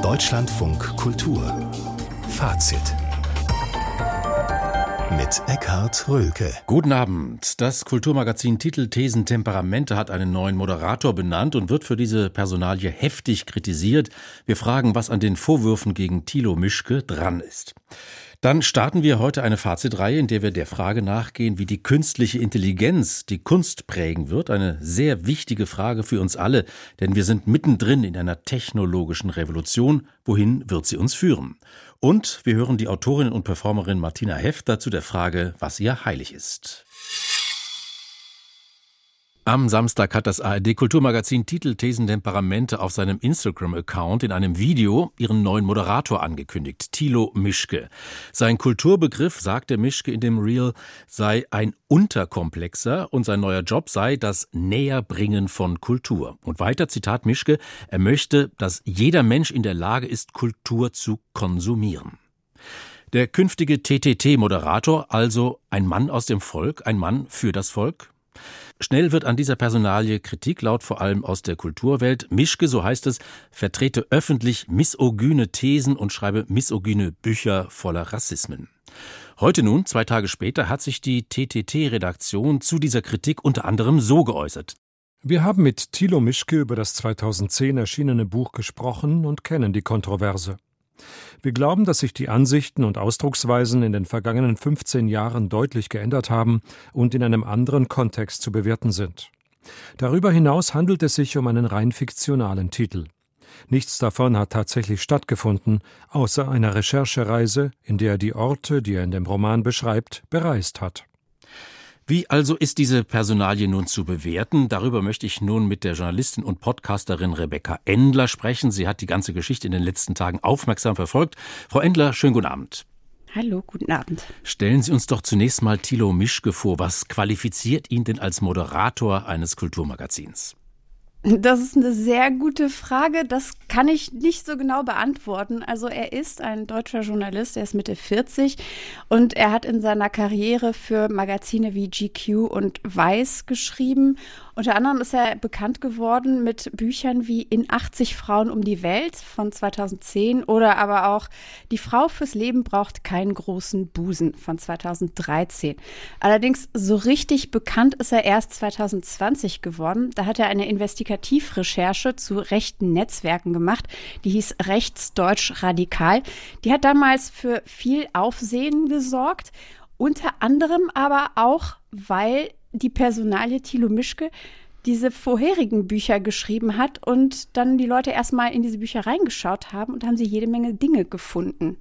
Deutschlandfunk Kultur Fazit mit Eckhard Röhlke. Guten Abend. Das Kulturmagazin Titel, Thesen, Temperamente hat einen neuen Moderator benannt und wird für diese Personalie heftig kritisiert. Wir fragen, was an den Vorwürfen gegen Thilo Mischke dran ist. Dann starten wir heute eine Fazitreihe, in der wir der Frage nachgehen, wie die künstliche Intelligenz die Kunst prägen wird. Eine sehr wichtige Frage für uns alle, denn wir sind mittendrin in einer technologischen Revolution. Wohin wird sie uns führen? Und wir hören die Autorin und Performerin Martina Hefter zu der Frage, was ihr heilig ist. Am Samstag hat das ARD-Kulturmagazin Titel, Thesen, Temperamente auf seinem Instagram-Account in einem Video ihren neuen Moderator angekündigt, Thilo Mischke. Sein Kulturbegriff, sagte Mischke in dem Reel, sei ein Unterkomplexer und sein neuer Job sei das Näherbringen von Kultur. Und weiter, Zitat Mischke, er möchte, dass jeder Mensch in der Lage ist, Kultur zu konsumieren. Der künftige TTT-Moderator, also ein Mann aus dem Volk, ein Mann für das Volk? Schnell wird an dieser Personalie Kritik laut, vor allem aus der Kulturwelt. Mischke, so heißt es, vertrete öffentlich misogyne Thesen und schreibe misogyne Bücher voller Rassismen. Heute nun, 2 Tage später, hat sich die TTT-Redaktion zu dieser Kritik unter anderem so geäußert. Wir haben mit Thilo Mischke über das 2010 erschienene Buch gesprochen und kennen die Kontroverse. Wir glauben, dass sich die Ansichten und Ausdrucksweisen in den vergangenen 15 Jahren deutlich geändert haben und in einem anderen Kontext zu bewerten sind. Darüber hinaus handelt es sich um einen rein fiktionalen Titel. Nichts davon hat tatsächlich stattgefunden, außer einer Recherchereise, in der er die Orte, die er in dem Roman beschreibt, bereist hat. Wie also ist diese Personalie nun zu bewerten? Darüber möchte ich nun mit der Journalistin und Podcasterin Rebecca Endler sprechen. Sie hat die ganze Geschichte in den letzten Tagen aufmerksam verfolgt. Frau Endler, schönen guten Abend. Hallo, guten Abend. Stellen Sie uns doch zunächst mal Thilo Mischke vor. Was qualifiziert ihn denn als Moderator eines Kulturmagazins? Das ist eine sehr gute Frage. Das kann ich nicht so genau beantworten. Also er ist ein deutscher Journalist, er ist Mitte 40 und er hat in seiner Karriere für Magazine wie GQ und Weiß geschrieben. Unter anderem ist er bekannt geworden mit Büchern wie In 80 Frauen um die Welt von 2010 oder aber auch Die Frau fürs Leben braucht keinen großen Busen von 2013. Allerdings so richtig bekannt ist er erst 2020 geworden. Da hat er eine Investigativrecherche zu rechten Netzwerken gemacht, die hieß Rechtsdeutsch Radikal. Die hat damals für viel Aufsehen gesorgt, unter anderem aber auch, weil die Personalie Thilo Mischke diese vorherigen Bücher geschrieben hat und dann die Leute erstmal in diese Bücher reingeschaut haben und haben sie jede Menge Dinge gefunden.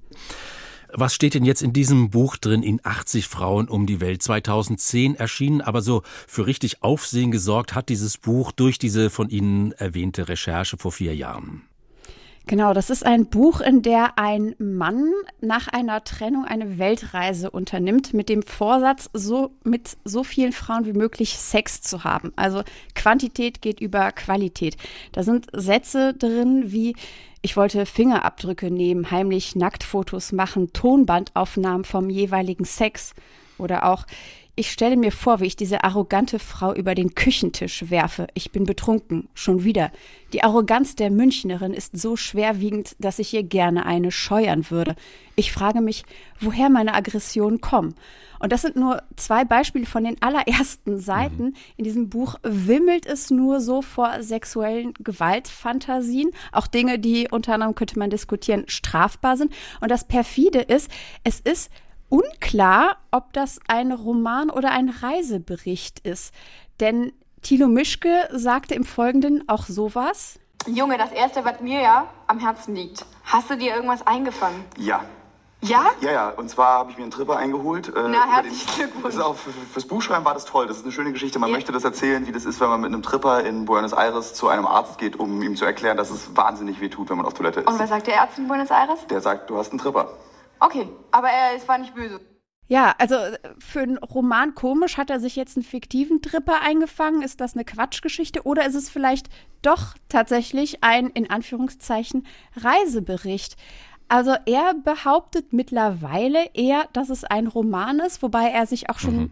Was steht denn jetzt in diesem Buch drin, In 80 Frauen um die Welt, 2010 erschienen, aber so für richtig Aufsehen gesorgt hat dieses Buch durch diese von Ihnen erwähnte Recherche vor 4 Jahren? Genau, das ist ein Buch, in der ein Mann nach einer Trennung eine Weltreise unternimmt mit dem Vorsatz, mit so vielen Frauen wie möglich Sex zu haben. Also Quantität geht über Qualität. Da sind Sätze drin wie: Ich wollte Fingerabdrücke nehmen, heimlich Nacktfotos machen, Tonbandaufnahmen vom jeweiligen Sex. Oder auch: Ich stelle mir vor, wie ich diese arrogante Frau über den Küchentisch werfe. Ich bin betrunken. Schon wieder. Die Arroganz der Münchnerin ist so schwerwiegend, dass ich ihr gerne eine scheuern würde. Ich frage mich, woher meine Aggressionen kommen. Und das sind nur 2 Beispiele von den allerersten Seiten. In diesem Buch wimmelt es nur so vor sexuellen Gewaltfantasien. Auch Dinge, die unter anderem, könnte man diskutieren, strafbar sind. Und das perfide ist, es ist unklar, ob das ein Roman oder ein Reisebericht ist. Denn Thilo Mischke sagte im Folgenden auch sowas: Junge, das Erste, was mir ja am Herzen liegt. Hast du dir irgendwas eingefangen? Ja. Ja? Ja. Und zwar habe ich mir einen Tripper eingeholt. Na, herzlichen Glückwunsch. Das ist auch fürs Buchschreiben war das toll. Das ist eine schöne Geschichte. Man möchte das erzählen, wie das ist, wenn man mit einem Tripper in Buenos Aires zu einem Arzt geht, um ihm zu erklären, dass es wahnsinnig weh tut, wenn man auf Toilette ist. Und was sagt der Arzt in Buenos Aires? Der sagt, du hast einen Tripper. Okay, aber es war nicht böse. Ja, also für einen Roman komisch, hat er sich jetzt einen fiktiven Tripper eingefangen? Ist das eine Quatschgeschichte oder ist es vielleicht doch tatsächlich ein, in Anführungszeichen, Reisebericht? Also er behauptet mittlerweile eher, dass es ein Roman ist, wobei er sich auch schon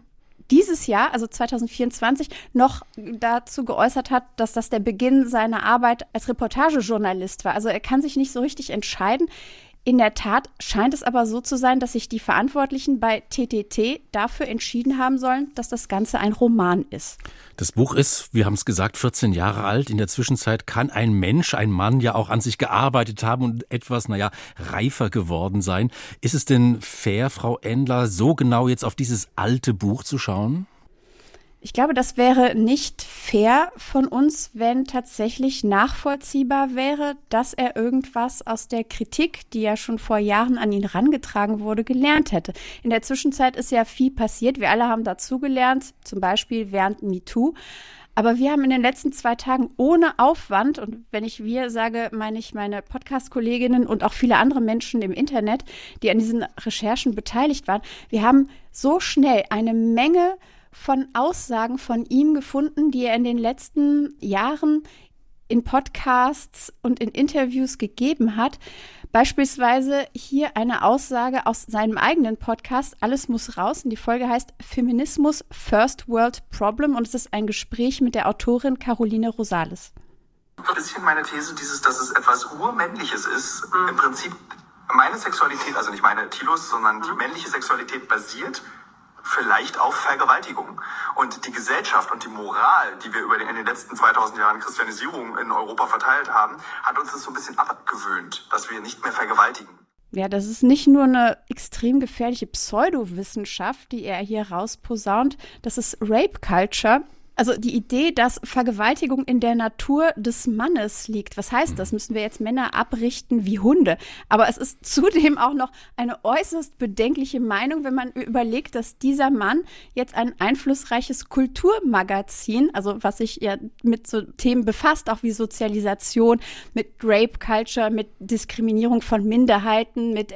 dieses Jahr, also 2024, noch dazu geäußert hat, dass das der Beginn seiner Arbeit als Reportagejournalist war. Also er kann sich nicht so richtig entscheiden. In der Tat scheint es aber so zu sein, dass sich die Verantwortlichen bei TTT dafür entschieden haben sollen, dass das Ganze ein Roman ist. Das Buch ist, wir haben es gesagt, 14 Jahre alt. In der Zwischenzeit kann ein Mensch, ein Mann ja auch an sich gearbeitet haben und etwas, reifer geworden sein. Ist es denn fair, Frau Endler, so genau jetzt auf dieses alte Buch zu schauen? Ich glaube, das wäre nicht fair von uns, wenn tatsächlich nachvollziehbar wäre, dass er irgendwas aus der Kritik, die ja schon vor Jahren an ihn herangetragen wurde, gelernt hätte. In der Zwischenzeit ist ja viel passiert. Wir alle haben dazugelernt, zum Beispiel während MeToo. Aber wir haben in den letzten 2 Tagen ohne Aufwand, und wenn ich wir sage, meine ich meine Podcast-Kolleginnen und auch viele andere Menschen im Internet, die an diesen Recherchen beteiligt waren, wir haben so schnell eine Menge von Aussagen von ihm gefunden, die er in den letzten Jahren in Podcasts und in Interviews gegeben hat. Beispielsweise hier eine Aussage aus seinem eigenen Podcast, Alles muss raus. Und die Folge heißt Feminismus First World Problem. Und es ist ein Gespräch mit der Autorin Caroline Rosales. Ein bisschen meine These, dass es etwas Urmännliches ist. Im Prinzip meine Sexualität, also nicht meine Tilos, sondern die männliche Sexualität basiert vielleicht auf Vergewaltigung. Und die Gesellschaft und die Moral, die wir in den letzten 2000 Jahren Christianisierung in Europa verteilt haben, hat uns das so ein bisschen abgewöhnt, dass wir nicht mehr vergewaltigen. Ja, das ist nicht nur eine extrem gefährliche Pseudowissenschaft, die er hier rausposaunt, das ist Rape Culture. Also die Idee, dass Vergewaltigung in der Natur des Mannes liegt. Was heißt das? Müssen wir jetzt Männer abrichten wie Hunde? Aber es ist zudem auch noch eine äußerst bedenkliche Meinung, wenn man überlegt, dass dieser Mann jetzt ein einflussreiches Kulturmagazin, also was sich ja mit so Themen befasst, auch wie Sozialisation, mit Rape Culture, mit Diskriminierung von Minderheiten, mit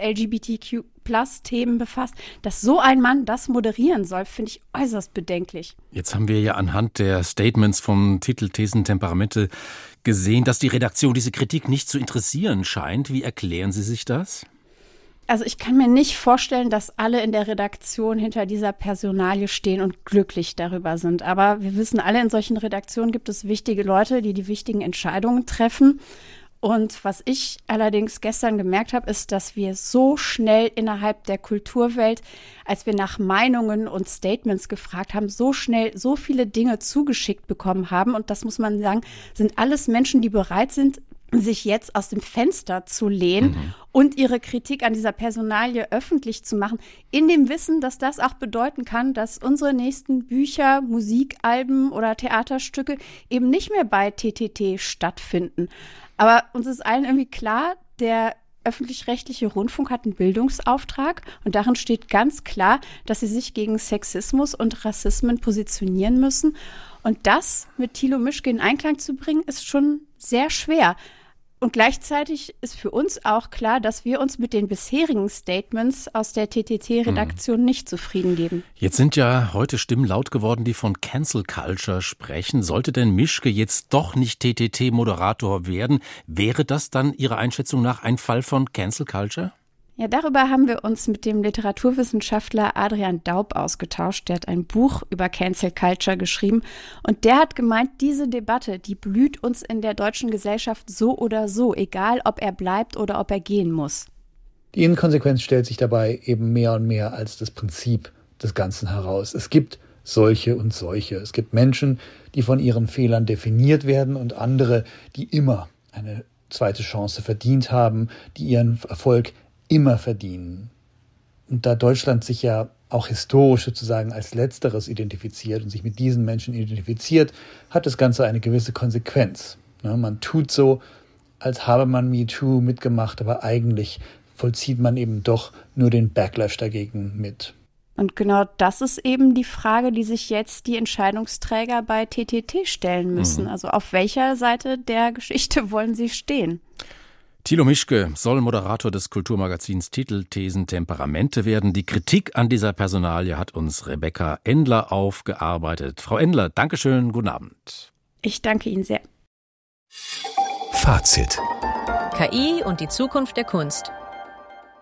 LGBTQ+-Themen befasst, dass so ein Mann das moderieren soll, finde ich äußerst bedenklich. Jetzt haben wir ja anhand der Statements vom Titel Thesen, Temperamente gesehen, dass die Redaktion diese Kritik nicht zu interessieren scheint. Wie erklären Sie sich das? Also ich kann mir nicht vorstellen, dass alle in der Redaktion hinter dieser Personalie stehen und glücklich darüber sind. Aber wir wissen alle, in solchen Redaktionen gibt es wichtige Leute, die die wichtigen Entscheidungen treffen. Und was ich allerdings gestern gemerkt habe, ist, dass wir so schnell innerhalb der Kulturwelt, als wir nach Meinungen und Statements gefragt haben, so schnell so viele Dinge zugeschickt bekommen haben. Und das muss man sagen, sind alles Menschen, die bereit sind, sich jetzt aus dem Fenster zu lehnen und ihre Kritik an dieser Personalie öffentlich zu machen, in dem Wissen, dass das auch bedeuten kann, dass unsere nächsten Bücher, Musikalben oder Theaterstücke eben nicht mehr bei TTT stattfinden. Aber uns ist allen irgendwie klar, der öffentlich-rechtliche Rundfunk hat einen Bildungsauftrag und darin steht ganz klar, dass sie sich gegen Sexismus und Rassismen positionieren müssen. Und das mit Thilo Mischke in Einklang zu bringen, ist schon sehr schwer. Und gleichzeitig ist für uns auch klar, dass wir uns mit den bisherigen Statements aus der TTT-Redaktion nicht zufrieden geben. Jetzt sind ja heute Stimmen laut geworden, die von Cancel Culture sprechen. Sollte denn Mischke jetzt doch nicht TTT-Moderator werden, wäre das dann Ihrer Einschätzung nach ein Fall von Cancel Culture? Ja, darüber haben wir uns mit dem Literaturwissenschaftler Adrian Daub ausgetauscht. Der hat ein Buch über Cancel Culture geschrieben und der hat gemeint, diese Debatte, die blüht uns in der deutschen Gesellschaft so oder so, egal ob er bleibt oder ob er gehen muss. Die Inkonsequenz stellt sich dabei eben mehr und mehr als das Prinzip des Ganzen heraus. Es gibt solche und solche. Es gibt Menschen, die von ihren Fehlern definiert werden und andere, die immer eine zweite Chance verdient haben, die ihren Erfolg immer verdienen. Und da Deutschland sich ja auch historisch sozusagen als Letzteres identifiziert und sich mit diesen Menschen identifiziert, hat das Ganze eine gewisse Konsequenz. Man tut so, als habe man MeToo mitgemacht, aber eigentlich vollzieht man eben doch nur den Backlash dagegen mit. Und genau das ist eben die Frage, die sich jetzt die Entscheidungsträger bei TTT stellen müssen. Also auf welcher Seite der Geschichte wollen sie stehen? Thilo Mischke soll Moderator des Kulturmagazins Titel, Thesen, Temperamente werden. Die Kritik an dieser Personalie hat uns Rebecca Endler aufgearbeitet. Frau Endler, Dankeschön, guten Abend. Ich danke Ihnen sehr. Fazit. KI und die Zukunft der Kunst.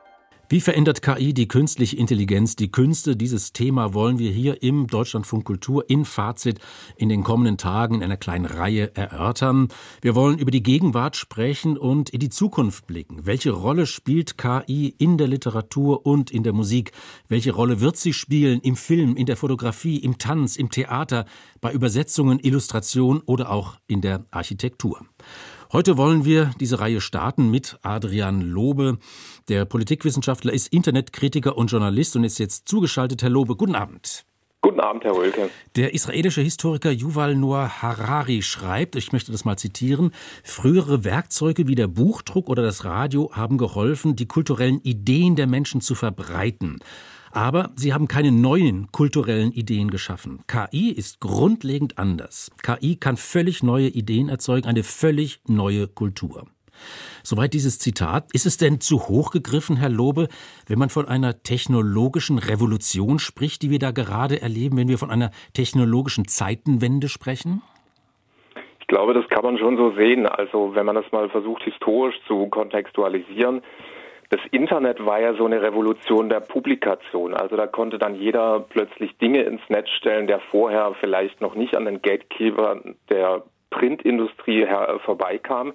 Wie verändert KI die künstliche Intelligenz, die Künste? Dieses Thema wollen wir hier im Deutschlandfunk Kultur in Fazit in den kommenden Tagen in einer kleinen Reihe erörtern. Wir wollen über die Gegenwart sprechen und in die Zukunft blicken. Welche Rolle spielt KI in der Literatur und in der Musik? Welche Rolle wird sie spielen im Film, in der Fotografie, im Tanz, im Theater, bei Übersetzungen, Illustration oder auch in der Architektur? Heute wollen wir diese Reihe starten mit Adrian Lobe. Der Politikwissenschaftler ist Internetkritiker und Journalist und ist jetzt zugeschaltet. Herr Lobe, guten Abend. Guten Abend, Herr Röhlke. Der israelische Historiker Yuval Noah Harari schreibt, ich möchte das mal zitieren, frühere Werkzeuge wie der Buchdruck oder das Radio haben geholfen, die kulturellen Ideen der Menschen zu verbreiten. Aber sie haben keine neuen kulturellen Ideen geschaffen. KI ist grundlegend anders. KI kann völlig neue Ideen erzeugen, eine völlig neue Kultur. Soweit dieses Zitat. Ist es denn zu hoch gegriffen, Herr Lobe, wenn man von einer technologischen Revolution spricht, die wir da gerade erleben, wenn wir von einer technologischen Zeitenwende sprechen? Ich glaube, das kann man schon so sehen. Also wenn man das mal versucht, historisch zu kontextualisieren. Das Internet war ja so eine Revolution der Publikation. Also da konnte dann jeder plötzlich Dinge ins Netz stellen, der vorher vielleicht noch nicht an den Gatekeeper der Printindustrie vorbeikam.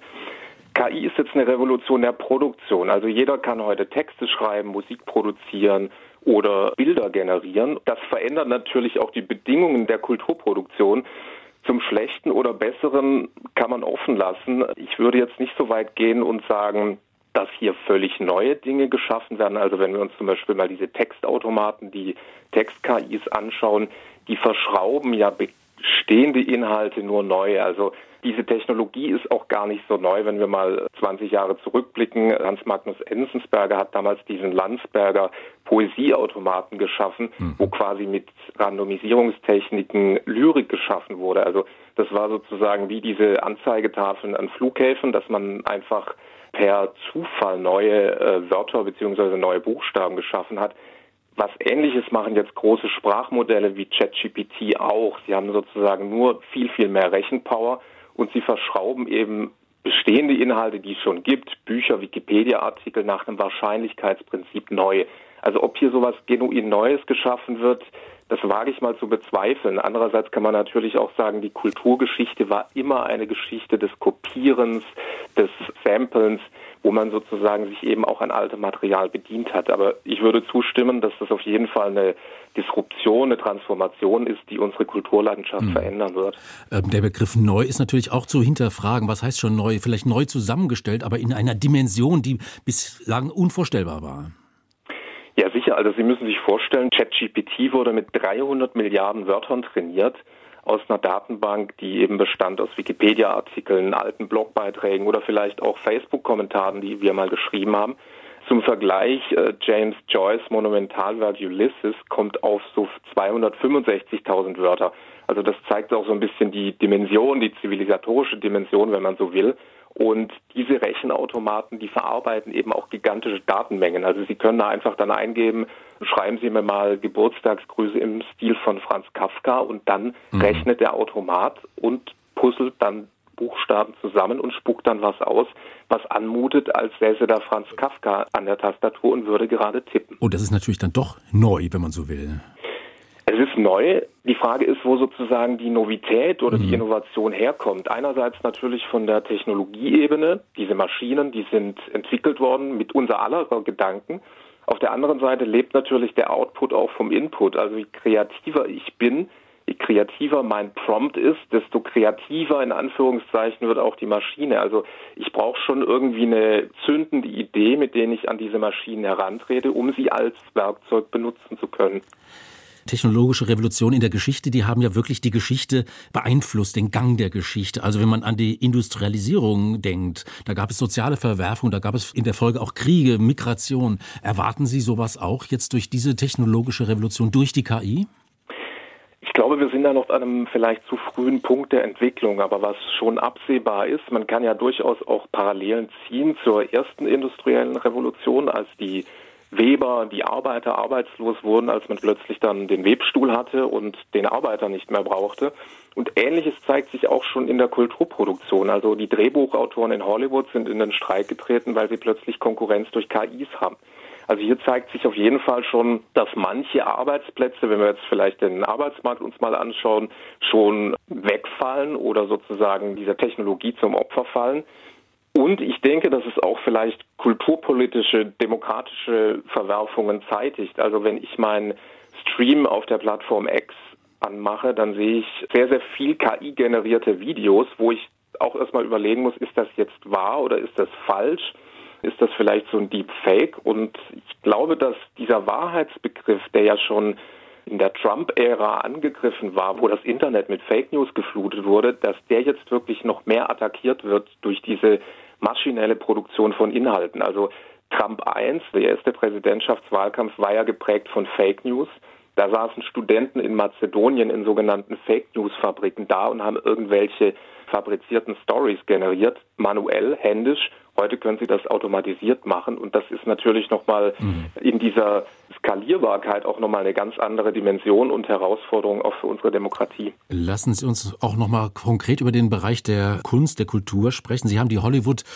KI ist jetzt eine Revolution der Produktion. Also jeder kann heute Texte schreiben, Musik produzieren oder Bilder generieren. Das verändert natürlich auch die Bedingungen der Kulturproduktion. Zum Schlechten oder Besseren kann man offen lassen. Ich würde jetzt nicht so weit gehen und sagen, dass hier völlig neue Dinge geschaffen werden. Also wenn wir uns zum Beispiel mal diese Textautomaten, die Text-KIs anschauen, die verschrauben ja bestehende Inhalte nur neu. Also diese Technologie ist auch gar nicht so neu, wenn wir mal 20 Jahre zurückblicken. Hans Magnus Enzensberger hat damals diesen Landsberger Poesieautomaten geschaffen, wo quasi mit Randomisierungstechniken Lyrik geschaffen wurde. Also das war sozusagen wie diese Anzeigetafeln an Flughäfen, dass man einfach per Zufall neue Wörter bzw. neue Buchstaben geschaffen hat. Was Ähnliches machen jetzt große Sprachmodelle wie ChatGPT auch. Sie haben sozusagen nur viel, viel mehr Rechenpower und sie verschrauben eben bestehende Inhalte, die es schon gibt, Bücher, Wikipedia-Artikel nach einem Wahrscheinlichkeitsprinzip neu. Also ob hier sowas genuin Neues geschaffen wird, das wage ich mal zu bezweifeln. Andererseits kann man natürlich auch sagen, die Kulturgeschichte war immer eine Geschichte des Kopierens, des Samplens, wo man sozusagen sich eben auch an altem Material bedient hat. Aber ich würde zustimmen, dass das auf jeden Fall eine Disruption, eine Transformation ist, die unsere Kulturlandschaft verändern wird. Der Begriff neu ist natürlich auch zu hinterfragen. Was heißt schon neu? Vielleicht neu zusammengestellt, aber in einer Dimension, die bislang unvorstellbar war. Ja, sicher. Also Sie müssen sich vorstellen, ChatGPT wurde mit 300 Milliarden Wörtern trainiert aus einer Datenbank, die eben bestand aus Wikipedia-Artikeln, alten Blogbeiträgen oder vielleicht auch Facebook-Kommentaren, die wir mal geschrieben haben. Zum Vergleich, James Joyce' Monumentalwerk Ulysses kommt auf so 265.000 Wörter. Also das zeigt auch so ein bisschen die Dimension, die zivilisatorische Dimension, wenn man so will. Und diese Rechenautomaten, die verarbeiten eben auch gigantische Datenmengen. Also Sie können da einfach dann eingeben, schreiben Sie mir mal Geburtstagsgrüße im Stil von Franz Kafka und dann rechnet der Automat und puzzelt dann Buchstaben zusammen und spuckt dann was aus, was anmutet, als säße da Franz Kafka an der Tastatur und würde gerade tippen. Und das ist natürlich dann doch neu, wenn man so will. Es ist neu. Die Frage ist, wo sozusagen die Novität oder die Innovation herkommt. Einerseits natürlich von der Technologieebene. Diese Maschinen, die sind entwickelt worden mit unser aller Gedanken. Auf der anderen Seite lebt natürlich der Output auch vom Input. Also je kreativer ich bin, je kreativer mein Prompt ist, desto kreativer in Anführungszeichen wird auch die Maschine. Also ich brauche schon irgendwie eine zündende Idee, mit der ich an diese Maschinen herantrete, um sie als Werkzeug benutzen zu können. Technologische Revolutionen in der Geschichte, die haben ja wirklich die Geschichte beeinflusst, den Gang der Geschichte. Also wenn man an die Industrialisierung denkt, da gab es soziale Verwerfung, da gab es in der Folge auch Kriege, Migration. Erwarten Sie sowas auch jetzt durch diese technologische Revolution, durch die KI? Ich glaube, wir sind da noch an einem vielleicht zu frühen Punkt der Entwicklung, aber was schon absehbar ist, man kann ja durchaus auch Parallelen ziehen zur ersten industriellen Revolution, als die Weber, die Arbeiter arbeitslos wurden, als man plötzlich dann den Webstuhl hatte und den Arbeiter nicht mehr brauchte. Und Ähnliches zeigt sich auch schon in der Kulturproduktion. Also die Drehbuchautoren in Hollywood sind in den Streik getreten, weil sie plötzlich Konkurrenz durch KIs haben. Also hier zeigt sich auf jeden Fall schon, dass manche Arbeitsplätze, wenn wir jetzt vielleicht den Arbeitsmarkt uns mal anschauen, schon wegfallen oder sozusagen dieser Technologie zum Opfer fallen. Und ich denke, dass es auch vielleicht kulturpolitische, demokratische Verwerfungen zeitigt. Also wenn ich meinen Stream auf der Plattform X anmache, dann sehe ich sehr, sehr viel KI-generierte Videos, wo ich auch erstmal überlegen muss, ist das jetzt wahr oder ist das falsch? Ist das vielleicht so ein Deepfake? Und ich glaube, dass dieser Wahrheitsbegriff, der ja schon in der Trump-Ära angegriffen war, wo das Internet mit Fake News geflutet wurde, dass der jetzt wirklich noch mehr attackiert wird durch diese maschinelle Produktion von Inhalten. Also Trump 1, der erste Präsidentschaftswahlkampf, war ja geprägt von Fake News. Da saßen Studenten in Mazedonien in sogenannten Fake News Fabriken da und haben irgendwelche fabrizierten Stories generiert, manuell, händisch. Heute können sie das automatisiert machen und das ist natürlich nochmal in dieser Skalierbarkeit auch nochmal eine ganz andere Dimension und Herausforderung auch für unsere Demokratie. Lassen Sie uns auch nochmal konkret über den Bereich der Kunst, der Kultur sprechen. Sie haben die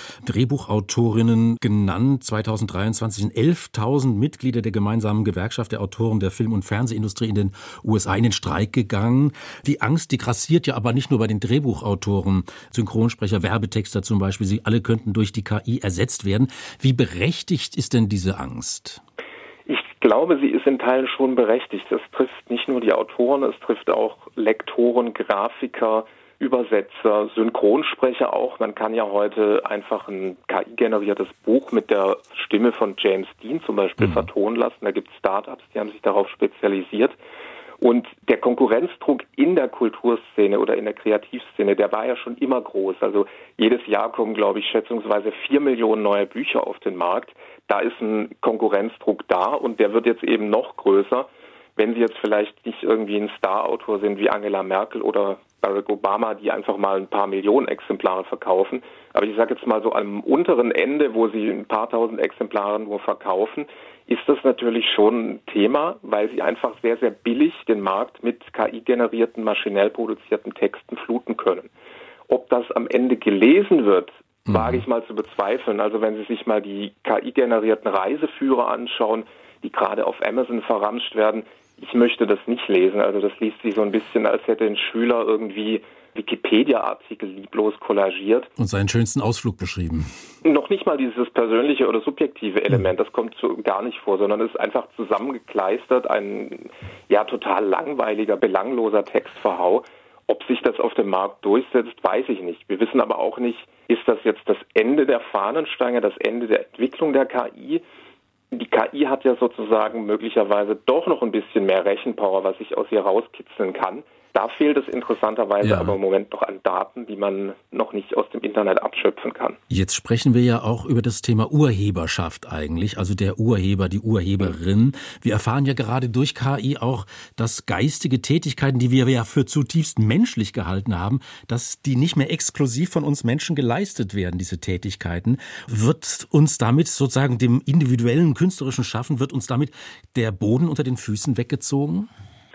Hollywood-Drehbuchautorinnen genannt. 2023 sind 11.000 Mitglieder der gemeinsamen Gewerkschaft der Autoren der Film- und Fernsehindustrie in den USA in den Streik gegangen. Die Angst, die grassiert ja aber nicht nur bei den Drehbuchautoren, Synchronsprecher, Werbetexter zum Beispiel. Sie alle könnten durch die KI ersetzt werden. Wie berechtigt ist denn diese Angst? Ich glaube, sie ist in Teilen schon berechtigt. Es trifft nicht nur die Autoren, es trifft auch Lektoren, Grafiker, Übersetzer, Synchronsprecher auch. Man kann ja heute einfach ein KI-generiertes Buch mit der Stimme von James Dean zum Beispiel vertonen lassen. Da gibt es Startups, die haben sich darauf spezialisiert. Und der Konkurrenzdruck in der Kulturszene oder in der Kreativszene, der war ja schon immer groß. Also jedes Jahr kommen, glaube ich, schätzungsweise 4 Millionen neue Bücher auf den Markt. Da ist ein Konkurrenzdruck da und der wird jetzt eben noch größer, wenn Sie jetzt vielleicht nicht irgendwie ein Star-Autor sind wie Angela Merkel oder Barack Obama, die einfach mal ein paar Millionen Exemplare verkaufen. Aber ich sage jetzt mal so am unteren Ende, wo Sie ein paar tausend Exemplare nur verkaufen, ist das natürlich schon ein Thema, weil sie einfach sehr, sehr billig den Markt mit KI-generierten, maschinell produzierten Texten fluten können. Ob das am Ende gelesen wird, wage ich mal zu bezweifeln. Also wenn Sie sich mal die KI-generierten Reiseführer anschauen, die gerade auf Amazon verramscht werden, ich möchte das nicht lesen. Also das liest sich so ein bisschen, als hätte ein Schüler irgendwie Wikipedia-Artikel lieblos kollagiert. Und seinen schönsten Ausflug beschrieben. Noch nicht mal dieses persönliche oder subjektive Element, das kommt so gar nicht vor, sondern es ist einfach zusammengekleistert, ein ja total langweiliger, belangloser Textverhau. Ob sich das auf dem Markt durchsetzt, weiß ich nicht. Wir wissen aber auch nicht, ist das jetzt das Ende der Fahnenstange, das Ende der Entwicklung der KI? Die KI hat ja sozusagen möglicherweise doch noch ein bisschen mehr Rechenpower, was ich aus ihr rauskitzeln kann. Da fehlt es interessanterweise aber im Moment noch an Daten, die man noch nicht aus dem Internet abschöpfen kann. Jetzt sprechen wir ja auch über das Thema Urheberschaft eigentlich, also der Urheber, die Urheberin. Wir erfahren ja gerade durch KI auch, dass geistige Tätigkeiten, die wir ja für zutiefst menschlich gehalten haben, dass die nicht mehr exklusiv von uns Menschen geleistet werden, diese Tätigkeiten. Wird uns damit sozusagen dem individuellen künstlerischen Schaffen, wird uns damit der Boden unter den Füßen weggezogen?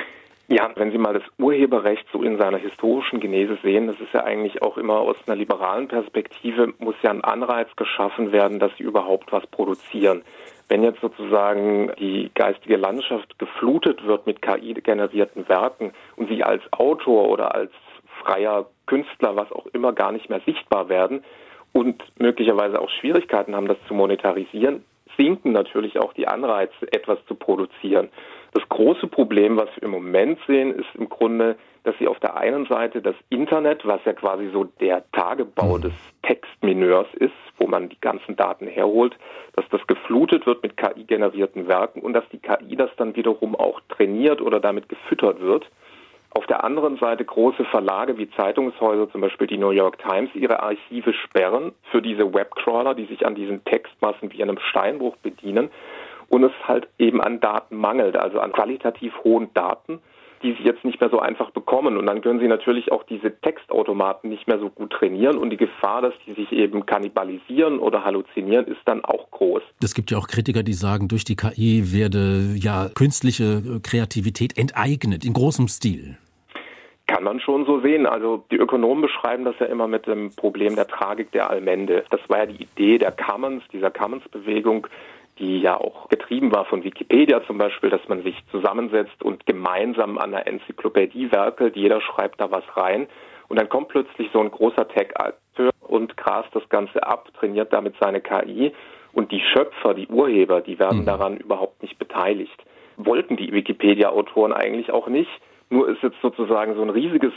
Ja, wenn Sie mal das Urheberrecht so in seiner historischen Genese sehen, das ist ja eigentlich auch immer aus einer liberalen Perspektive, muss ja ein Anreiz geschaffen werden, dass Sie überhaupt was produzieren. Wenn jetzt sozusagen die geistige Landschaft geflutet wird mit KI-generierten Werken und Sie als Autor oder als freier Künstler, was auch immer, gar nicht mehr sichtbar werden und möglicherweise auch Schwierigkeiten haben, das zu monetarisieren, sinken natürlich auch die Anreize, etwas zu produzieren. Das große Problem, was wir im Moment sehen, ist im Grunde, dass Sie auf der einen Seite das Internet, was ja quasi so der Tagebau des Textmineurs ist, wo man die ganzen Daten herholt, dass das geflutet wird mit KI-generierten Werken und dass die KI das dann wiederum auch trainiert oder damit gefüttert wird. Auf der anderen Seite große Verlage wie Zeitungshäuser, zum Beispiel die New York Times, ihre Archive sperren für diese Webcrawler, die sich an diesen Textmassen wie einem Steinbruch bedienen. Und es halt eben an Daten mangelt, also an qualitativ hohen Daten, die sie jetzt nicht mehr so einfach bekommen. Und dann können sie natürlich auch diese Textautomaten nicht mehr so gut trainieren. Und die Gefahr, dass die sich eben kannibalisieren oder halluzinieren, ist dann auch groß. Es gibt ja auch Kritiker, die sagen, durch die KI werde ja künstliche Kreativität enteignet, in großem Stil. Kann man schon so sehen. Also die Ökonomen beschreiben das ja immer mit dem Problem der Tragik der Allmende. Das war ja die Idee der Commons, dieser Commons-Bewegung, die ja auch getrieben war von Wikipedia zum Beispiel, dass man sich zusammensetzt und gemeinsam an einer Enzyklopädie werkelt, jeder schreibt da was rein und dann kommt plötzlich so ein großer Tech-Akteur und grast das Ganze ab, trainiert damit seine KI und die Schöpfer, die Urheber, die werden daran überhaupt nicht beteiligt. Wollten die Wikipedia-Autoren eigentlich auch nicht, nur ist jetzt sozusagen so ein riesiges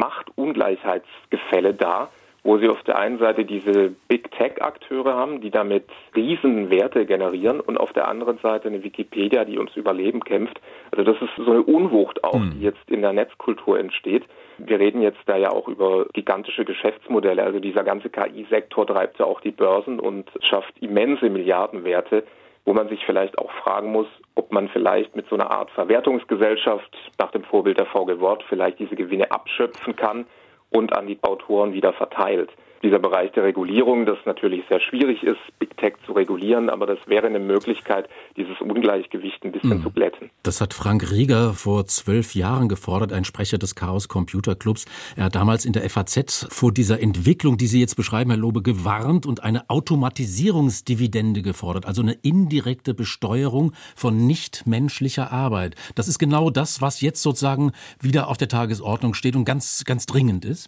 Machtungleichheitsgefälle da, wo sie auf der einen Seite diese Big-Tech-Akteure haben, die damit riesen Werte generieren und auf der anderen Seite eine Wikipedia, die ums Überleben kämpft. Also das ist so eine Unwucht auch, die jetzt in der Netzkultur entsteht. Wir reden jetzt da ja auch über gigantische Geschäftsmodelle. Also dieser ganze KI-Sektor treibt ja auch die Börsen und schafft immense Milliardenwerte, wo man sich vielleicht auch fragen muss, ob man vielleicht mit so einer Art Verwertungsgesellschaft nach dem Vorbild der VG Wort vielleicht diese Gewinne abschöpfen kann und an die Autoren wieder verteilt. Dieser Bereich der Regulierung, das natürlich sehr schwierig ist, Big Tech zu regulieren, aber das wäre eine Möglichkeit, dieses Ungleichgewicht ein bisschen zu glätten. Das hat Frank Rieger vor 12 Jahren gefordert, ein Sprecher des Chaos Computer Clubs. Er hat damals in der FAZ vor dieser Entwicklung, die Sie jetzt beschreiben, Herr Lobe, gewarnt und eine Automatisierungsdividende gefordert, also eine indirekte Besteuerung von nichtmenschlicher Arbeit. Das ist genau das, was jetzt sozusagen wieder auf der Tagesordnung steht und ganz, ganz dringend ist.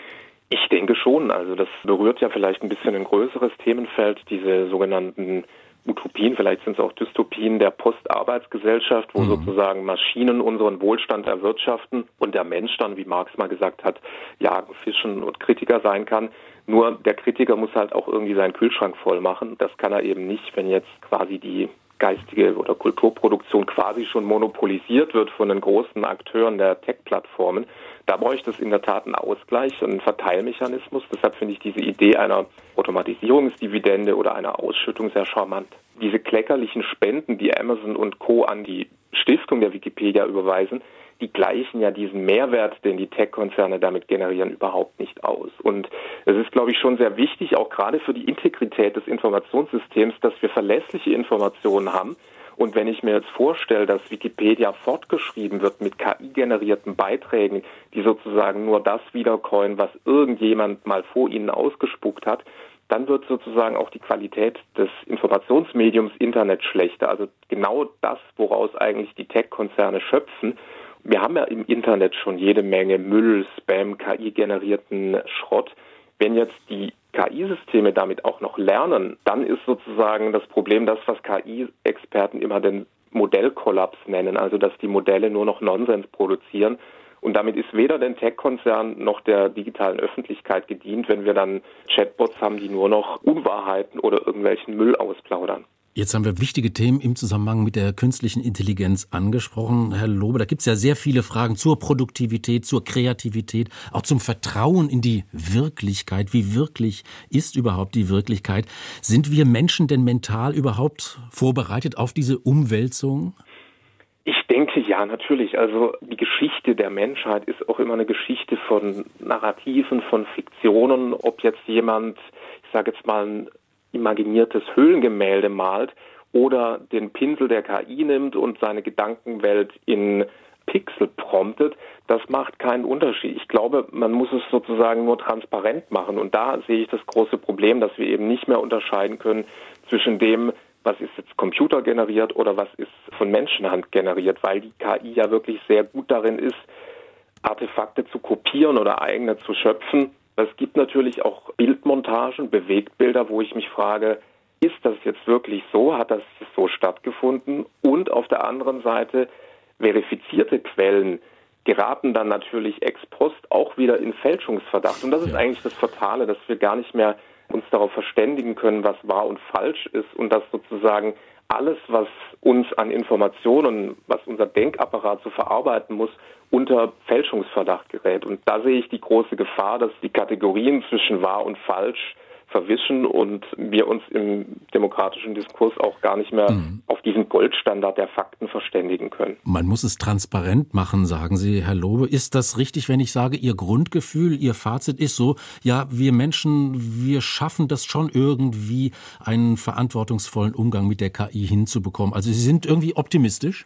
Ich denke schon. Also das berührt ja vielleicht ein bisschen ein größeres Themenfeld, diese sogenannten Utopien, vielleicht sind es auch Dystopien der Postarbeitsgesellschaft, wo sozusagen Maschinen unseren Wohlstand erwirtschaften und der Mensch dann, wie Marx mal gesagt hat, jagen, fischen und Kritiker sein kann. Nur der Kritiker muss halt auch irgendwie seinen Kühlschrank voll machen. Das kann er eben nicht, wenn jetzt quasi die geistige oder Kulturproduktion quasi schon monopolisiert wird von den großen Akteuren der Tech-Plattformen. Da bräuchte es in der Tat einen Ausgleich, einen Verteilmechanismus. Deshalb finde ich diese Idee einer Automatisierungsdividende oder einer Ausschüttung sehr charmant. Diese kleckerlichen Spenden, die Amazon und Co. an die Stiftung der Wikipedia überweisen, die gleichen ja diesen Mehrwert, den die Tech-Konzerne damit generieren, überhaupt nicht aus. Und es ist, glaube ich, schon sehr wichtig, auch gerade für die Integrität des Informationssystems, dass wir verlässliche Informationen haben. Und wenn ich mir jetzt vorstelle, dass Wikipedia fortgeschrieben wird mit KI-generierten Beiträgen, die sozusagen nur das wiederkäuen, was irgendjemand mal vor ihnen ausgespuckt hat, dann wird sozusagen auch die Qualität des Informationsmediums Internet schlechter. Also genau das, woraus eigentlich die Tech-Konzerne schöpfen. Wir haben ja im Internet schon jede Menge Müll, Spam, KI-generierten Schrott. Wenn jetzt die KI-Systeme damit auch noch lernen, dann ist sozusagen das Problem das, was KI-Experten immer den Modellkollaps nennen, also dass die Modelle nur noch Nonsens produzieren. Und damit ist weder den Tech-Konzernen noch der digitalen Öffentlichkeit gedient, wenn wir dann Chatbots haben, die nur noch Unwahrheiten oder irgendwelchen Müll ausplaudern. Jetzt haben wir wichtige Themen im Zusammenhang mit der künstlichen Intelligenz angesprochen, Herr Lobe. Da gibt es ja sehr viele Fragen zur Produktivität, zur Kreativität, auch zum Vertrauen in die Wirklichkeit. Wie wirklich ist überhaupt die Wirklichkeit? Sind wir Menschen denn mental überhaupt vorbereitet auf diese Umwälzung? Ich denke ja, natürlich. Also die Geschichte der Menschheit ist auch immer eine Geschichte von Narrativen, von Fiktionen. Ob jetzt jemand, ich sage jetzt mal, ein imaginiertes Höhlengemälde malt oder den Pinsel der KI nimmt und seine Gedankenwelt in Pixel promptet, das macht keinen Unterschied. Ich glaube, man muss es sozusagen nur transparent machen. Und da sehe ich das große Problem, dass wir eben nicht mehr unterscheiden können zwischen dem, was ist jetzt computergeneriert oder was ist von Menschenhand generiert, weil die KI ja wirklich sehr gut darin ist, Artefakte zu kopieren oder eigene zu schöpfen. Es gibt natürlich auch Bildmontagen, Bewegtbilder, wo ich mich frage, ist das jetzt wirklich so? Hat das so stattgefunden? Und auf der anderen Seite, verifizierte Quellen geraten dann natürlich ex post auch wieder in Fälschungsverdacht. Und das ist eigentlich das Fatale, dass wir gar nicht mehr uns darauf verständigen können, was wahr und falsch ist und dass sozusagen alles, was uns an Informationen, was unser Denkapparat zu verarbeiten muss, unter Fälschungsverdacht gerät. Und da sehe ich die große Gefahr, dass die Kategorien zwischen wahr und falsch verwischen und wir uns im demokratischen Diskurs auch gar nicht mehr auf diesen Goldstandard der Fakten verständigen können. Man muss es transparent machen, sagen Sie, Herr Lobe. Ist das richtig, wenn ich sage, Ihr Grundgefühl, Ihr Fazit ist so, ja, wir Menschen, wir schaffen das schon irgendwie, einen verantwortungsvollen Umgang mit der KI hinzubekommen? Also Sie sind irgendwie optimistisch?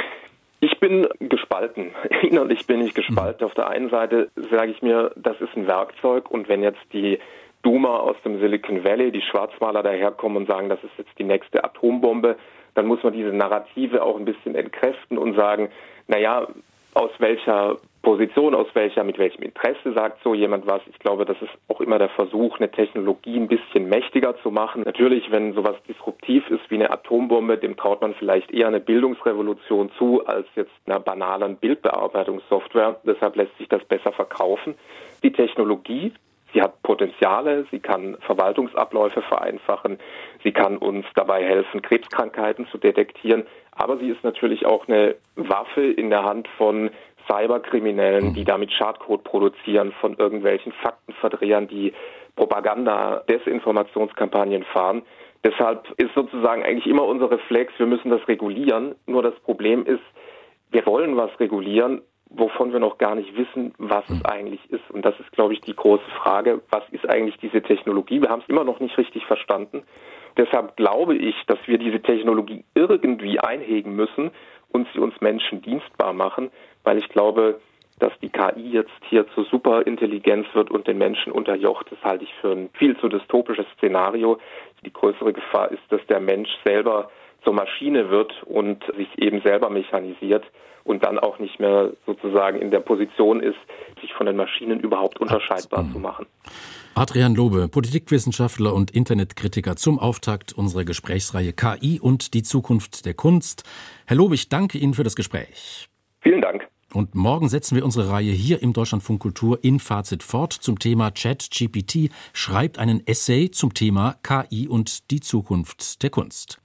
Ich bin gespalten. Innerlich bin ich gespalten. Auf der einen Seite sage ich mir, das ist ein Werkzeug und wenn jetzt die Doomer aus dem Silicon Valley, die Schwarzmaler daherkommen und sagen, das ist jetzt die nächste Atombombe, dann muss man diese Narrative auch ein bisschen entkräften und sagen, naja, aus welcher Position, mit welchem Interesse sagt so jemand was. Ich glaube, das ist auch immer der Versuch, eine Technologie ein bisschen mächtiger zu machen. Natürlich, wenn sowas disruptiv ist wie eine Atombombe, dem traut man vielleicht eher eine Bildungsrevolution zu, als jetzt einer banalen Bildbearbeitungssoftware. Deshalb lässt sich das besser verkaufen. Die Technologie, sie hat Potenziale, sie kann Verwaltungsabläufe vereinfachen, sie kann uns dabei helfen, Krebskrankheiten zu detektieren, aber sie ist natürlich auch eine Waffe in der Hand von Cyberkriminellen, die damit Schadcode produzieren, von irgendwelchen Faktenverdrehern, die Propaganda, Desinformationskampagnen fahren. Deshalb ist sozusagen eigentlich immer unser Reflex, wir müssen das regulieren. Nur das Problem ist, wir wollen was regulieren, wovon wir noch gar nicht wissen, was es eigentlich ist. Und das ist, glaube ich, die große Frage, was ist eigentlich diese Technologie? Wir haben es immer noch nicht richtig verstanden. Deshalb glaube ich, dass wir diese Technologie irgendwie einhegen müssen und sie uns Menschen dienstbar machen, weil ich glaube, dass die KI jetzt hier zur Superintelligenz wird und den Menschen unterjocht. Das halte ich für ein viel zu dystopisches Szenario. Die größere Gefahr ist, dass der Mensch selber zur Maschine wird und sich eben selber mechanisiert und dann auch nicht mehr sozusagen in der Position ist, sich von den Maschinen überhaupt unterscheidbar zu machen. Adrian Lobe, Politikwissenschaftler und Internetkritiker, zum Auftakt unserer Gesprächsreihe KI und die Zukunft der Kunst. Herr Lobe, ich danke Ihnen für das Gespräch. Vielen Dank. Und morgen setzen wir unsere Reihe hier im Deutschlandfunk Kultur in Fazit fort zum Thema ChatGPT schreibt einen Essay zum Thema KI und die Zukunft der Kunst.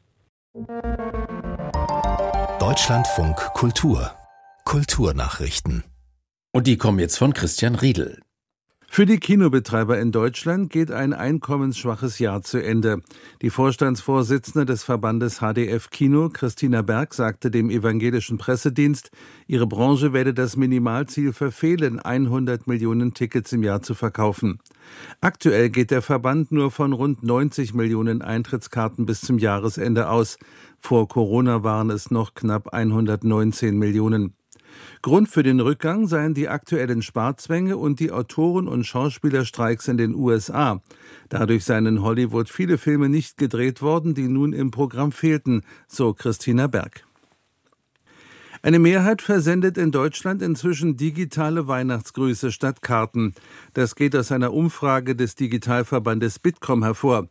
Deutschlandfunk Kultur. Kulturnachrichten. Und die kommen jetzt von Christian Riedel. Für die Kinobetreiber in Deutschland geht ein einkommensschwaches Jahr zu Ende. Die Vorstandsvorsitzende des Verbandes HDF Kino, Christina Berg, sagte dem evangelischen Pressedienst, ihre Branche werde das Minimalziel verfehlen, 100 Millionen Tickets im Jahr zu verkaufen. Aktuell geht der Verband nur von rund 90 Millionen Eintrittskarten bis zum Jahresende aus. Vor Corona waren es noch knapp 119 Millionen. Grund für den Rückgang seien die aktuellen Sparzwänge und die Autoren- und Schauspielerstreiks in den USA. Dadurch seien in Hollywood viele Filme nicht gedreht worden, die nun im Programm fehlten, so Christina Berg. Eine Mehrheit versendet in Deutschland inzwischen digitale Weihnachtsgrüße statt Karten. Das geht aus einer Umfrage des Digitalverbandes Bitkom hervor.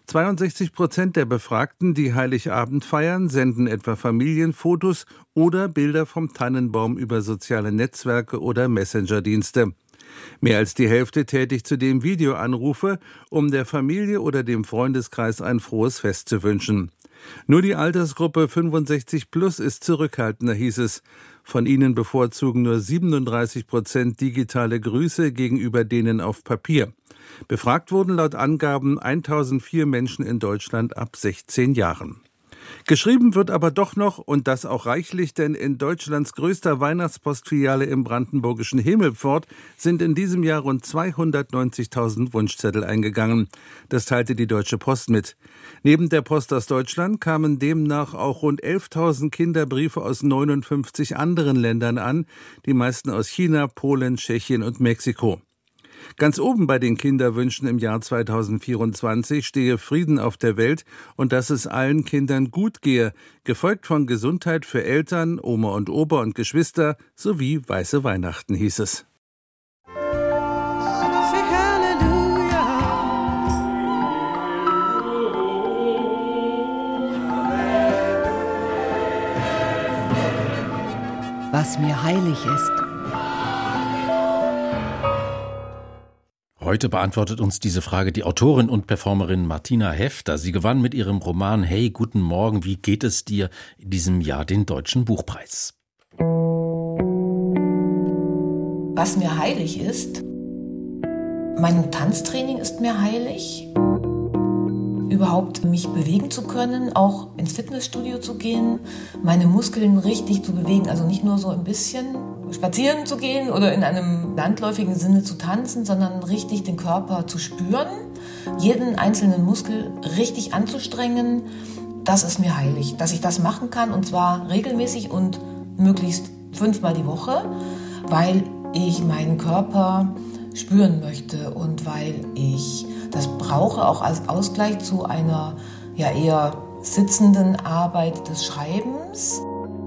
62% der Befragten, die Heiligabend feiern, senden etwa Familienfotos oder Bilder vom Tannenbaum über soziale Netzwerke oder Messenger-Dienste. Mehr als die Hälfte tätigt zudem Videoanrufe, um der Familie oder dem Freundeskreis ein frohes Fest zu wünschen. Nur die Altersgruppe 65+ ist zurückhaltender, hieß es. Von ihnen bevorzugen nur 37% digitale Grüße gegenüber denen auf Papier. Befragt wurden laut Angaben 1004 Menschen in Deutschland ab 16 Jahren. Geschrieben wird aber doch noch, und das auch reichlich, denn in Deutschlands größter Weihnachtspostfiliale im brandenburgischen Himmelpfort sind in diesem Jahr rund 290.000 Wunschzettel eingegangen. Das teilte die Deutsche Post mit. Neben der Post aus Deutschland kamen demnach auch rund 11.000 Kinderbriefe aus 59 anderen Ländern an, die meisten aus China, Polen, Tschechien und Mexiko. Ganz oben bei den Kinderwünschen im Jahr 2024 stehe Frieden auf der Welt und dass es allen Kindern gut gehe, gefolgt von Gesundheit für Eltern, Oma und Opa und Geschwister sowie weiße Weihnachten, hieß es. Was mir heilig ist. Heute beantwortet uns diese Frage die Autorin und Performerin Martina Hefter. Sie gewann mit ihrem Roman Hey, guten Morgen, wie geht es dir? In diesem Jahr den Deutschen Buchpreis. Was mir heilig ist, mein Tanztraining ist mir heilig. Überhaupt mich bewegen zu können, auch ins Fitnessstudio zu gehen, meine Muskeln richtig zu bewegen, also nicht nur so ein bisschen spazieren zu gehen oder in einem landläufigen Sinne zu tanzen, sondern richtig den Körper zu spüren, jeden einzelnen Muskel richtig anzustrengen, das ist mir heilig, dass ich das machen kann und zwar regelmäßig und möglichst 5-mal die Woche, weil ich meinen Körper spüren möchte und weil ich das brauche auch als Ausgleich zu einer ja eher sitzenden Arbeit des Schreibens.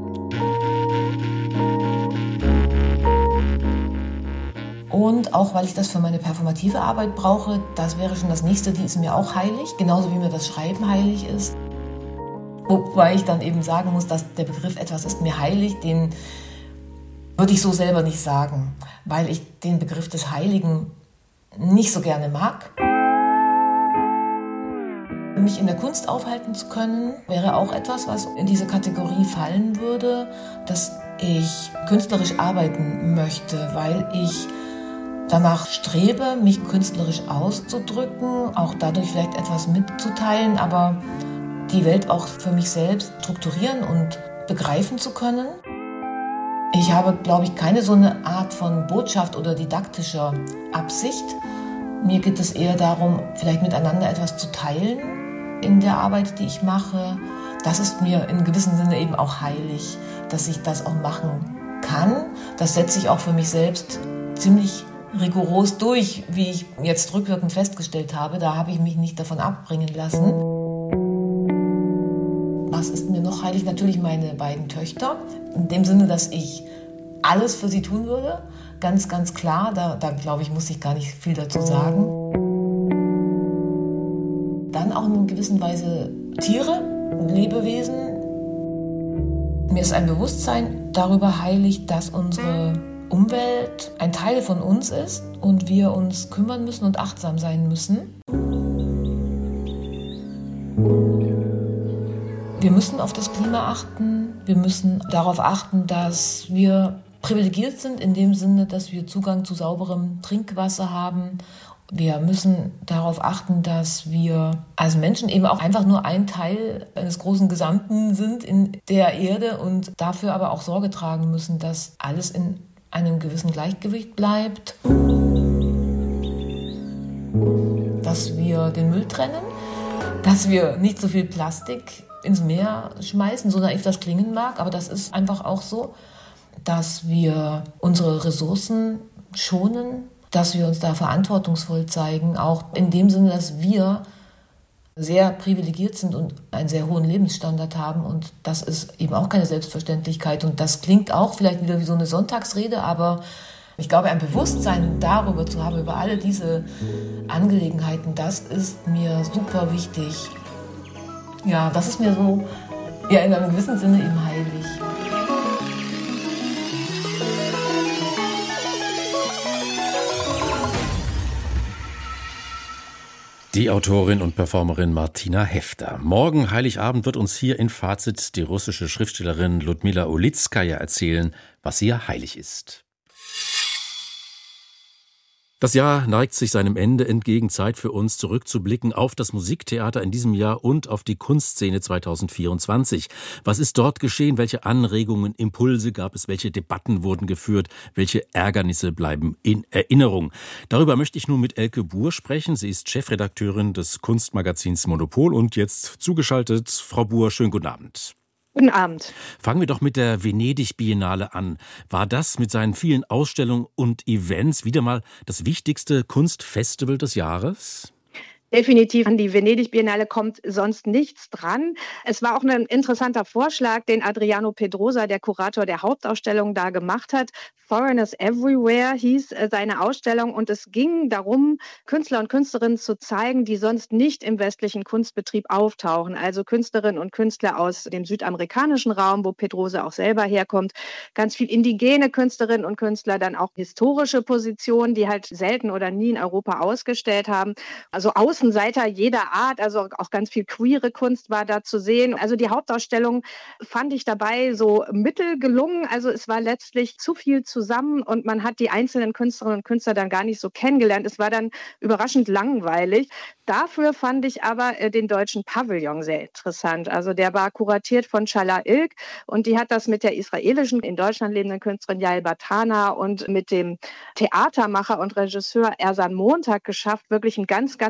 Und auch, weil ich das für meine performative Arbeit brauche, das wäre schon das Nächste, die ist mir auch heilig, genauso wie mir das Schreiben heilig ist. Wobei ich dann eben sagen muss, dass der Begriff etwas ist mir heilig, den würde ich so selber nicht sagen, weil ich den Begriff des Heiligen nicht so gerne mag. Mich in der Kunst aufhalten zu können, wäre auch etwas, was in diese Kategorie fallen würde, dass ich künstlerisch arbeiten möchte, weil ich danach strebe, mich künstlerisch auszudrücken, auch dadurch vielleicht etwas mitzuteilen, aber die Welt auch für mich selbst strukturieren und begreifen zu können. Ich habe, glaube ich, keine so eine Art von Botschaft oder didaktischer Absicht. Mir geht es eher darum, vielleicht miteinander etwas zu teilen in der Arbeit, die ich mache. Das ist mir in gewissem Sinne eben auch heilig, dass ich das auch machen kann. Das setze ich auch für mich selbst ziemlich rigoros durch, wie ich jetzt rückwirkend festgestellt habe. Da habe ich mich nicht davon abbringen lassen. Was ist mir noch heilig? Natürlich meine beiden Töchter. In dem Sinne, dass ich alles für sie tun würde. Ganz, ganz klar. Da glaube ich, muss ich gar nicht viel dazu sagen. Dann auch in gewisser Weise Tiere, Lebewesen. Mir ist ein Bewusstsein darüber heilig, dass unsere Umwelt ein Teil von uns ist und wir uns kümmern müssen und achtsam sein müssen. Wir müssen auf das Klima achten. Wir müssen darauf achten, dass wir privilegiert sind in dem Sinne, dass wir Zugang zu sauberem Trinkwasser haben. Wir müssen darauf achten, dass wir als Menschen eben auch einfach nur ein Teil eines großen Gesamten sind in der Erde und dafür aber auch Sorge tragen müssen, dass alles in einem gewissen Gleichgewicht bleibt. Dass wir den Müll trennen, dass wir nicht so viel Plastik ins Meer schmeißen, so naiv das klingen mag, aber das ist einfach auch so, dass wir unsere Ressourcen schonen, dass wir uns da verantwortungsvoll zeigen, auch in dem Sinne, dass wir sehr privilegiert sind und einen sehr hohen Lebensstandard haben und das ist eben auch keine Selbstverständlichkeit und das klingt auch vielleicht wieder wie so eine Sonntagsrede, aber ich glaube, ein Bewusstsein darüber zu haben, über alle diese Angelegenheiten, das ist mir super wichtig. Ja, das ist mir so ja, in einem gewissen Sinne eben heilig. Die Autorin und Performerin Martina Hefter. Morgen, Heiligabend, wird uns hier in Fazit die russische Schriftstellerin Ludmila Ulitskaja erzählen, was ihr heilig ist. Das Jahr neigt sich seinem Ende entgegen. Zeit für uns, zurückzublicken auf das Musiktheater in diesem Jahr und auf die Kunstszene 2024. Was ist dort geschehen? Welche Anregungen, Impulse gab es? Welche Debatten wurden geführt? Welche Ärgernisse bleiben in Erinnerung? Darüber möchte ich nun mit Elke Buhr sprechen. Sie ist Chefredakteurin des Kunstmagazins Monopol und jetzt zugeschaltet. Frau Buhr, schönen guten Abend. Guten Abend. Fangen wir doch mit der Venedig-Biennale an. War das mit seinen vielen Ausstellungen und Events wieder mal das wichtigste Kunstfestival des Jahres? Definitiv, an die Venedig-Biennale kommt sonst nichts dran. Es war auch ein interessanter Vorschlag, den Adriano Pedrosa, der Kurator der Hauptausstellung, da gemacht hat. Foreigners Everywhere hieß seine Ausstellung und es ging darum, Künstler und Künstlerinnen zu zeigen, die sonst nicht im westlichen Kunstbetrieb auftauchen. Also Künstlerinnen und Künstler aus dem südamerikanischen Raum, wo Pedrosa auch selber herkommt. Ganz viel indigene Künstlerinnen und Künstler, dann auch historische Positionen, die halt selten oder nie in Europa ausgestellt haben. Also Außenseiter jeder Art, also auch ganz viel queere Kunst war da zu sehen. Also die Hauptausstellung fand ich dabei so mittelgelungen. Also es war letztlich zu viel zusammen und man hat die einzelnen Künstlerinnen und Künstler dann gar nicht so kennengelernt. Es war dann überraschend langweilig. Dafür fand ich aber den deutschen Pavillon sehr interessant. Also der war kuratiert von Chala Ilk und die hat das mit der israelischen, in Deutschland lebenden Künstlerin Yael Batana und mit dem Theatermacher und Regisseur Ersan Montag geschafft, wirklich ein ganz, ganz spannendes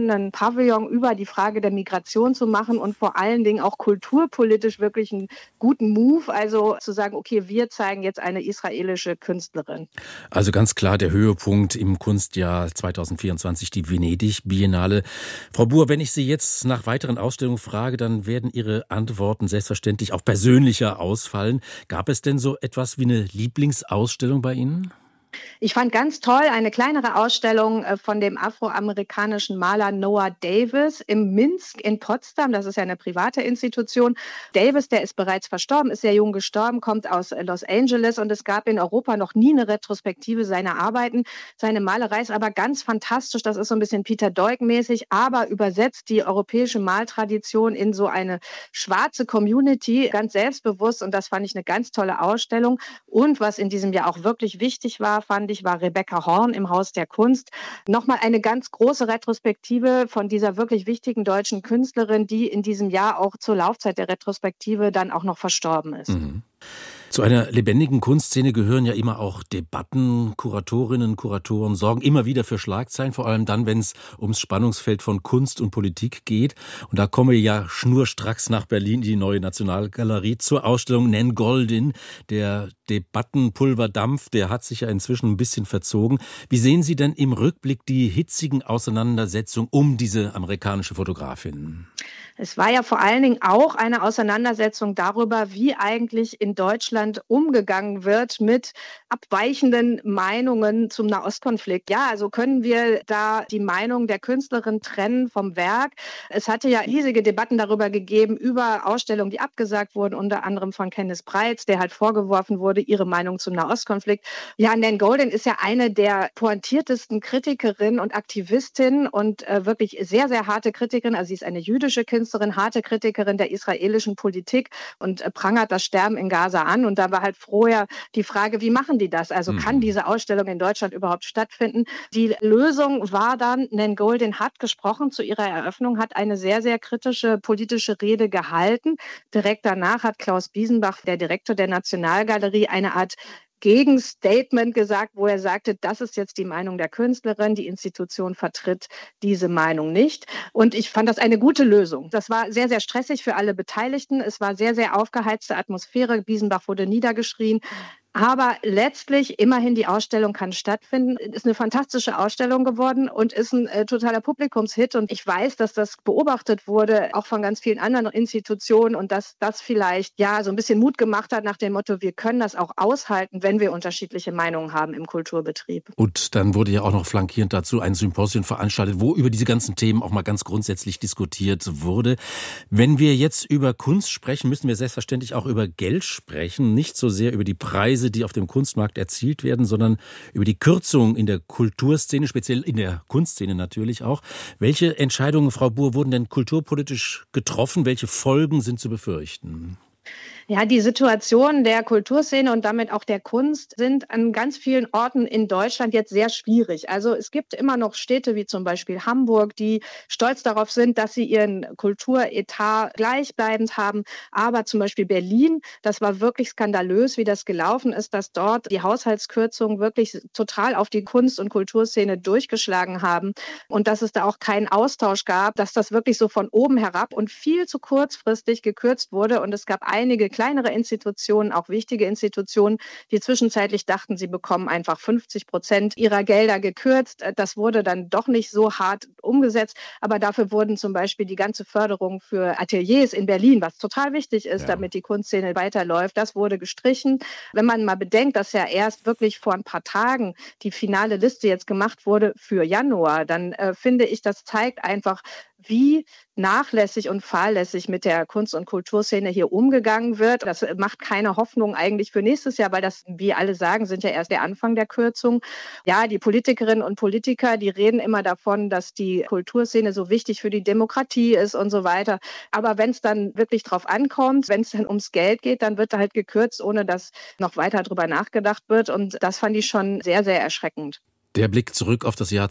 einen Pavillon über die Frage der Migration zu machen und vor allen Dingen auch kulturpolitisch wirklich einen guten Move, also zu sagen, okay, wir zeigen jetzt eine israelische Künstlerin. Also ganz klar der Höhepunkt im Kunstjahr 2024, die Venedig-Biennale. Frau Buhr, wenn ich Sie jetzt nach weiteren Ausstellungen frage, dann werden Ihre Antworten selbstverständlich auch persönlicher ausfallen. Gab es denn so etwas wie eine Lieblingsausstellung bei Ihnen? Ich fand ganz toll eine kleinere Ausstellung von dem afroamerikanischen Maler Noah Davis im Minsk in Potsdam. Das ist ja eine private Institution. Davis, der ist bereits verstorben, ist sehr jung gestorben, kommt aus Los Angeles und es gab in Europa noch nie eine Retrospektive seiner Arbeiten. Seine Malerei ist aber ganz fantastisch. Das ist so ein bisschen Peter Doig-mäßig, aber übersetzt die europäische Maltradition in so eine schwarze Community, ganz selbstbewusst, und das fand ich eine ganz tolle Ausstellung. Und was in diesem Jahr auch wirklich wichtig war, fand ich, war Rebecca Horn im Haus der Kunst. Nochmal eine ganz große Retrospektive von dieser wirklich wichtigen deutschen Künstlerin, die in diesem Jahr auch zur Laufzeit der Retrospektive dann auch noch verstorben ist. Mhm. Zu einer lebendigen Kunstszene gehören ja immer auch Debatten. Kuratorinnen, Kuratoren sorgen immer wieder für Schlagzeilen, vor allem dann, wenn es ums Spannungsfeld von Kunst und Politik geht. Und da kommen wir ja schnurstracks nach Berlin, die Neue Nationalgalerie, zur Ausstellung Nan Goldin. Der Debattenpulverdampf, der hat sich ja inzwischen ein bisschen verzogen. Wie sehen Sie denn im Rückblick die hitzigen Auseinandersetzungen um diese amerikanische Fotografin? Es war ja vor allen Dingen auch eine Auseinandersetzung darüber, wie eigentlich in Deutschland umgegangen wird mit abweichenden Meinungen zum Nahostkonflikt. Ja, also können wir da die Meinung der Künstlerin trennen vom Werk? Es hatte ja riesige Debatten darüber gegeben, über Ausstellungen, die abgesagt wurden, unter anderem von Kenneth Breitz, der halt vorgeworfen wurde, ihre Meinung zum Nahostkonflikt. Ja, Nan Goldin ist ja eine der pointiertesten Kritikerinnen und Aktivistinnen und wirklich sehr, sehr harte Kritikerin. Also sie ist eine jüdische Künstlerin, harte Kritikerin der israelischen Politik und prangert das Sterben in Gaza an. Und da war halt vorher die Frage, wie machen die das? Also kann diese Ausstellung in Deutschland überhaupt stattfinden? Die Lösung war dann, Nan Goldin hat gesprochen zu ihrer Eröffnung, hat eine sehr, sehr kritische politische Rede gehalten. Direkt danach hat Klaus Biesenbach, der Direktor der Nationalgalerie, eine Art Gegenstatement gesagt, wo er sagte, das ist jetzt die Meinung der Künstlerin, die Institution vertritt diese Meinung nicht. Und ich fand das eine gute Lösung. Das war sehr, sehr stressig für alle Beteiligten. Es war sehr, sehr aufgeheizte Atmosphäre. Biesenbach wurde niedergeschrien. Aber letztlich, immerhin, die Ausstellung kann stattfinden. Ist eine fantastische Ausstellung geworden und ist ein totaler Publikumshit. Und ich weiß, dass das beobachtet wurde, auch von ganz vielen anderen Institutionen, und dass das vielleicht ja so ein bisschen Mut gemacht hat nach dem Motto, wir können das auch aushalten, wenn wir unterschiedliche Meinungen haben im Kulturbetrieb. Und dann wurde ja auch noch flankierend dazu ein Symposium veranstaltet, wo über diese ganzen Themen auch mal ganz grundsätzlich diskutiert wurde. Wenn wir jetzt über Kunst sprechen, müssen wir selbstverständlich auch über Geld sprechen, nicht so sehr über die Preise, die auf dem Kunstmarkt erzielt werden, sondern über die Kürzung in der Kulturszene, speziell in der Kunstszene natürlich auch. Welche Entscheidungen, Frau Buhr, wurden denn kulturpolitisch getroffen? Welche Folgen sind zu befürchten? Ja, die Situation der Kulturszene und damit auch der Kunst sind an ganz vielen Orten in Deutschland jetzt sehr schwierig. Also es gibt immer noch Städte wie zum Beispiel Hamburg, die stolz darauf sind, dass sie ihren Kulturetat gleichbleibend haben. Aber zum Beispiel Berlin, das war wirklich skandalös, wie das gelaufen ist, dass dort die Haushaltskürzungen wirklich total auf die Kunst- und Kulturszene durchgeschlagen haben und dass es da auch keinen Austausch gab, dass das wirklich so von oben herab und viel zu kurzfristig gekürzt wurde. Und es gab einige kleinere Institutionen, auch wichtige Institutionen, die zwischenzeitlich dachten, sie bekommen einfach 50% ihrer Gelder gekürzt. Das wurde dann doch nicht so hart umgesetzt, aber dafür wurden zum Beispiel die ganze Förderung für Ateliers in Berlin, was total wichtig ist, damit die Kunstszene weiterläuft, das wurde gestrichen. Wenn man mal bedenkt, dass ja erst wirklich vor ein paar Tagen die finale Liste jetzt gemacht wurde für Januar, dann finde ich, das zeigt einfach, wie nachlässig und fahrlässig mit der Kunst- und Kulturszene hier umgegangen wird. Das macht keine Hoffnung eigentlich für nächstes Jahr, weil das, wie alle sagen, sind ja erst der Anfang der Kürzung. Ja, die Politikerinnen und Politiker, die reden immer davon, dass die Kulturszene so wichtig für die Demokratie ist und so weiter. Aber wenn es dann wirklich drauf ankommt, wenn es dann ums Geld geht, dann wird da halt gekürzt, ohne dass noch weiter drüber nachgedacht wird. Und das fand ich schon sehr, sehr erschreckend. Der Blick zurück auf das Jahr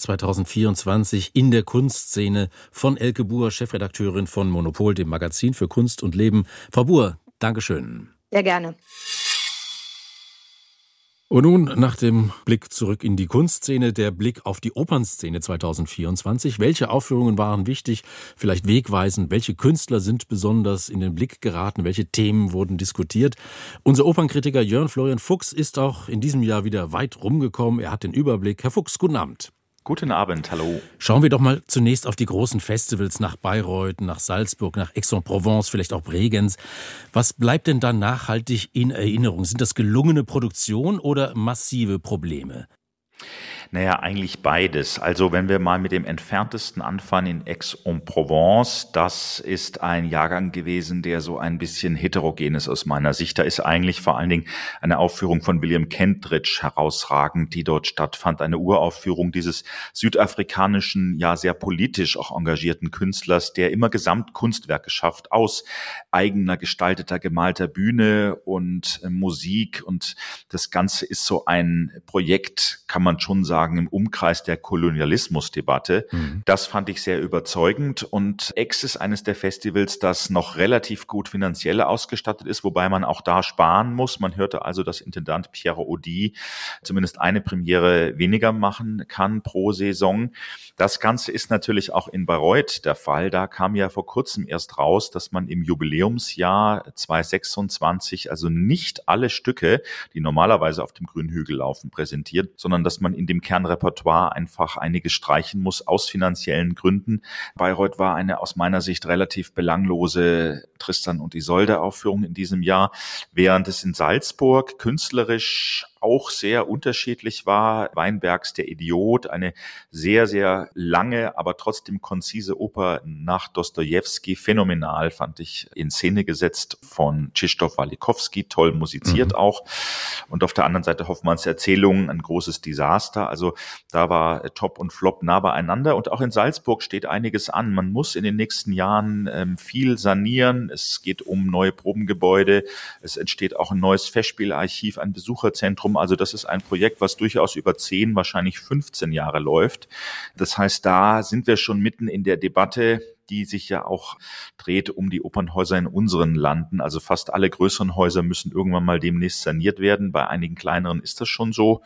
2024 in der Kunstszene von Elke Buhr, Chefredakteurin von Monopol, dem Magazin für Kunst und Leben. Frau Buhr, Dankeschön. Sehr gerne. Und nun nach dem Blick zurück in die Kunstszene, der Blick auf die Opernszene 2024. Welche Aufführungen waren wichtig, vielleicht wegweisend? Welche Künstler sind besonders in den Blick geraten? Welche Themen wurden diskutiert? Unser Opernkritiker Jörn Florian Fuchs ist auch in diesem Jahr wieder weit rumgekommen. Er hat den Überblick. Herr Fuchs, guten Abend. Guten Abend, hallo. Schauen wir doch mal zunächst auf die großen Festivals nach Bayreuth, nach Salzburg, nach Aix-en-Provence, vielleicht auch Bregenz. Was bleibt denn da nachhaltig in Erinnerung? Sind das gelungene Produktionen oder massive Probleme? Naja, eigentlich beides. Also wenn wir mal mit dem entferntesten anfangen in Aix-en-Provence, das ist ein Jahrgang gewesen, der so ein bisschen heterogen ist aus meiner Sicht. Da ist eigentlich vor allen Dingen eine Aufführung von William Kentridge herausragend, die dort stattfand. Eine Uraufführung dieses südafrikanischen, ja sehr politisch auch engagierten Künstlers, der immer Gesamtkunstwerke schafft aus eigener gestalteter, gemalter Bühne und Musik. Und das Ganze ist so ein Projekt, kann man schon sagen, im Umkreis der Kolonialismusdebatte. Das fand ich sehr überzeugend und Aix ist eines der Festivals, das noch relativ gut finanziell ausgestattet ist, wobei man auch da sparen muss. Man hörte also, dass Intendant Pierre Audi zumindest eine Premiere weniger machen kann pro Saison. Das Ganze ist natürlich auch in Bayreuth der Fall. Da kam ja vor kurzem erst raus, dass man im Jubiläumsjahr 2026 also nicht alle Stücke, die normalerweise auf dem Grünen Hügel laufen, präsentiert, sondern dass man in dem Kernrepertoire einfach einiges streichen muss aus finanziellen Gründen. Bayreuth war eine aus meiner Sicht relativ belanglose Tristan und Isolde Aufführung in diesem Jahr, während es in Salzburg künstlerisch auch sehr unterschiedlich war. Weinbergs Der Idiot, eine sehr, sehr lange, aber trotzdem konzise Oper nach Dostojewski, phänomenal, fand ich, in Szene gesetzt von Krzysztof Walikowski, toll musiziert auch. Und auf der anderen Seite Hoffmanns Erzählung, ein großes Desaster. Also da war Top und Flop nah beieinander. Und auch in Salzburg steht einiges an. Man muss in den nächsten Jahren viel sanieren. Es geht um neue Probengebäude. Es entsteht auch ein neues Festspielarchiv, ein Besucherzentrum. Also das ist ein Projekt, was durchaus über 10, wahrscheinlich 15 Jahre läuft. Das heißt, da sind wir schon mitten in der Debatte, die sich ja auch dreht um die Opernhäuser in unseren Landen. Also fast alle größeren Häuser müssen irgendwann mal demnächst saniert werden. Bei einigen kleineren ist das schon so.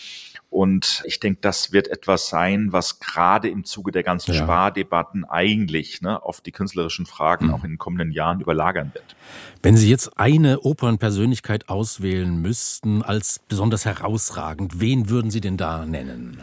Und ich denke, das wird etwas sein, was gerade im Zuge der ganzen Spardebatten eigentlich auf die künstlerischen Fragen auch in den kommenden Jahren überlagern wird. Wenn Sie jetzt eine Opernpersönlichkeit auswählen müssten als besonders herausragend, wen würden Sie denn da nennen?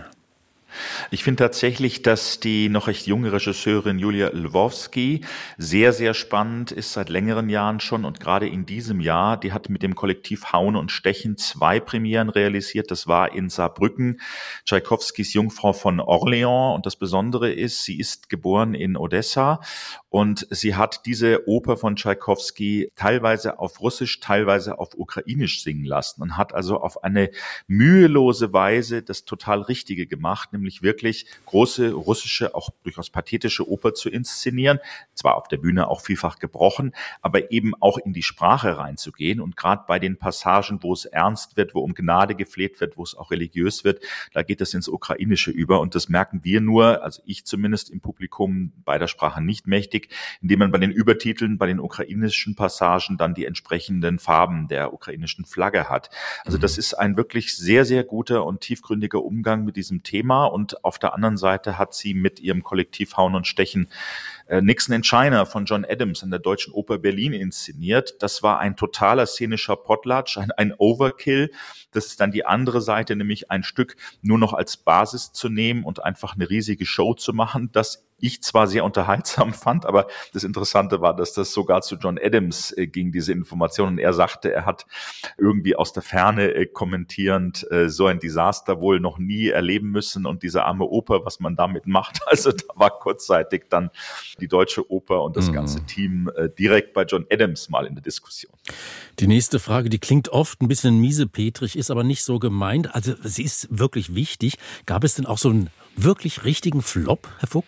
Ich finde tatsächlich, dass die noch recht junge Regisseurin Julia Lwowski sehr, sehr spannend ist, seit längeren Jahren schon und gerade in diesem Jahr, die hat mit dem Kollektiv Hauen und Stechen 2 Premieren realisiert. Das war in Saarbrücken, Tschaikowskis Jungfrau von Orléans und das Besondere ist, sie ist geboren in Odessa und sie hat diese Oper von Tschaikowski teilweise auf Russisch, teilweise auf Ukrainisch singen lassen und hat also auf eine mühelose Weise das total Richtige gemacht, nämlich wirklich große russische, auch durchaus pathetische Oper zu inszenieren, zwar auf der Bühne auch vielfach gebrochen, aber eben auch in die Sprache reinzugehen und gerade bei den Passagen, wo es ernst wird, wo um Gnade gefleht wird, wo es auch religiös wird, da geht es ins Ukrainische über und das merken wir nur, also ich zumindest im Publikum beider Sprachen nicht mächtig, indem man bei den Übertiteln, bei den ukrainischen Passagen dann die entsprechenden Farben der ukrainischen Flagge hat. Also das ist ein wirklich sehr, sehr guter und tiefgründiger Umgang mit diesem Thema. Und auf der anderen Seite hat sie mit ihrem Kollektiv Hauen und Stechen Nixon in China von John Adams an der Deutschen Oper Berlin inszeniert. Das war ein totaler szenischer Potlatch, ein Overkill. Das ist dann die andere Seite, nämlich ein Stück nur noch als Basis zu nehmen und einfach eine riesige Show zu machen. Das ich zwar sehr unterhaltsam fand, aber das Interessante war, dass das sogar zu John Adams ging, diese Information. Und er sagte, er hat irgendwie aus der Ferne kommentierend so ein Desaster wohl noch nie erleben müssen und diese arme Oper, was man damit macht. Also da war kurzzeitig dann die Deutsche Oper und das ganze Team direkt bei John Adams mal in der Diskussion. Die nächste Frage, die klingt oft ein bisschen miesepetrig, ist aber nicht so gemeint. Also sie ist wirklich wichtig. Gab es denn auch so einen wirklich richtigen Flop, Herr Fuchs?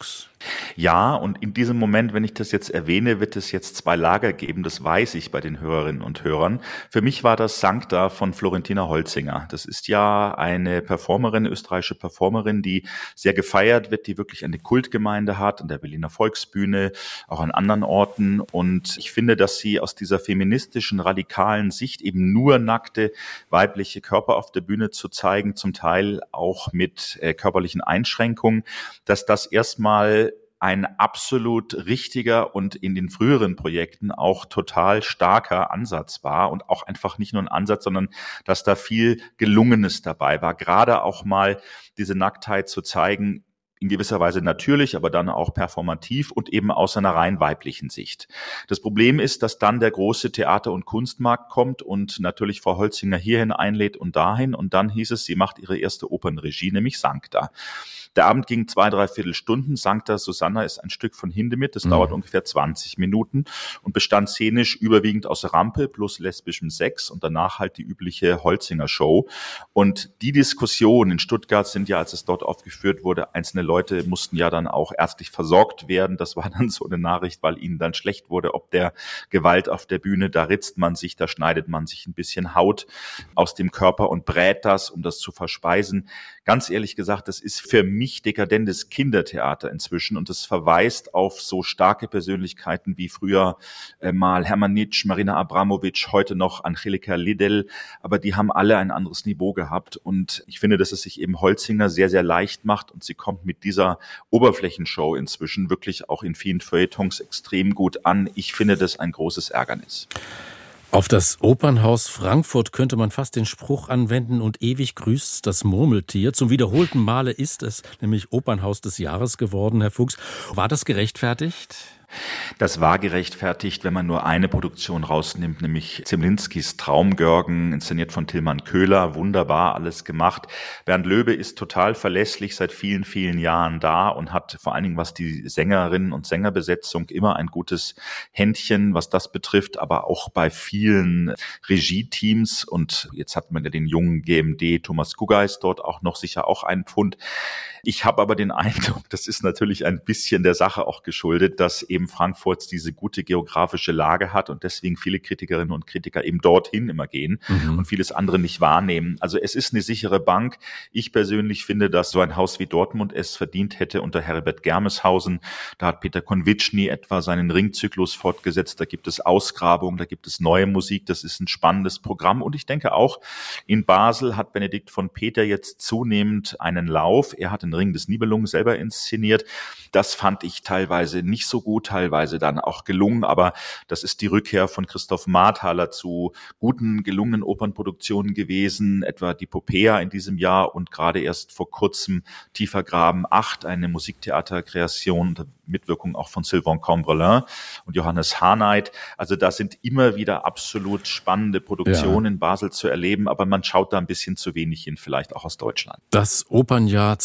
Ja, und in diesem Moment, wenn ich das jetzt erwähne, wird es jetzt zwei Lager geben, das weiß ich bei den Hörerinnen und Hörern. Für mich war das Sancta von Florentina Holzinger. Das ist ja eine Performerin, österreichische Performerin, die sehr gefeiert wird, die wirklich eine Kultgemeinde hat, an der Berliner Volksbühne, auch an anderen Orten. Und ich finde, dass sie aus dieser feministischen, radikalen Sicht eben nur nackte weibliche Körper auf der Bühne zu zeigen, zum Teil auch mit körperlichen Einschränkungen, dass das erstmal ein absolut richtiger und in den früheren Projekten auch total starker Ansatz war und auch einfach nicht nur ein Ansatz, sondern dass da viel Gelungenes dabei war. Gerade auch mal diese Nacktheit zu zeigen, in gewisser Weise natürlich, aber dann auch performativ und eben aus einer rein weiblichen Sicht. Das Problem ist, dass dann der große Theater- und Kunstmarkt kommt und natürlich Frau Holzinger hierhin einlädt und dahin. Und dann hieß es, sie macht ihre erste Opernregie, nämlich Sancta. Der Abend ging 2-3 Stunden. Sancta Susanna ist ein Stück von Hindemith. Das dauert ungefähr 20 Minuten und bestand szenisch überwiegend aus Rampe plus lesbischem Sex und danach halt die übliche Holzinger-Show. Und die Diskussion in Stuttgart sind ja, als es dort aufgeführt wurde, einzelne Leute mussten ja dann auch ärztlich versorgt werden. Das war dann so eine Nachricht, weil ihnen dann schlecht wurde, ob der Gewalt auf der Bühne, da ritzt man sich, da schneidet man sich ein bisschen Haut aus dem Körper und brät das, um das zu verspeisen. Ganz ehrlich gesagt, das ist für mich dekadentes Kindertheater inzwischen und es verweist auf so starke Persönlichkeiten wie früher mal Hermann Nitsch, Marina Abramovic, heute noch Angelika Liddell, aber die haben alle ein anderes Niveau gehabt und ich finde, dass es sich eben Holzinger sehr, sehr leicht macht und sie kommt mit dieser Oberflächenshow inzwischen wirklich auch in vielen Feuilletons extrem gut an. Ich finde das ein großes Ärgernis. Auf das Opernhaus Frankfurt könnte man fast den Spruch anwenden und ewig grüßt das Murmeltier. Zum wiederholten Male ist es nämlich Opernhaus des Jahres geworden, Herr Fuchs. War das gerechtfertigt? Das war gerechtfertigt, wenn man nur eine Produktion rausnimmt, nämlich Zemlinskis Traumgörgen, inszeniert von Tilman Köhler, wunderbar alles gemacht. Bernd Löbe ist total verlässlich seit vielen, vielen Jahren da und hat vor allen Dingen, was die Sängerinnen und Sängerbesetzung, immer ein gutes Händchen, was das betrifft, aber auch bei vielen Regie-Teams. Und jetzt hat man ja den jungen GMD Thomas Gugeis dort auch noch, sicher auch einen Pfund. Ich habe aber den Eindruck, das ist natürlich ein bisschen der Sache auch geschuldet, dass eben Frankfurt diese gute geografische Lage hat und deswegen viele Kritikerinnen und Kritiker eben dorthin immer gehen und vieles andere nicht wahrnehmen. Also es ist eine sichere Bank. Ich persönlich finde, dass so ein Haus wie Dortmund es verdient hätte unter Herbert Germeshausen. Da hat Peter Konvitschny etwa seinen Ringzyklus fortgesetzt. Da gibt es Ausgrabungen, da gibt es neue Musik. Das ist ein spannendes Programm. Und ich denke auch, in Basel hat Benedikt von Peter jetzt zunehmend einen Lauf. Er hat den Ring des Nibelungen selber inszeniert. Das fand ich teilweise nicht so gut, teilweise dann auch gelungen, aber das ist die Rückkehr von Christoph Marthaler zu guten, gelungenen Opernproduktionen gewesen, etwa die Popea in diesem Jahr und gerade erst vor kurzem Tiefer Graben 8, eine Musiktheaterkreation unter Mitwirkung auch von Sylvain Cambrelin und Johannes Harnight. Also da sind immer wieder absolut spannende Produktionen in Basel zu erleben, aber man schaut da ein bisschen zu wenig hin, vielleicht auch aus Deutschland. Das Opernjahr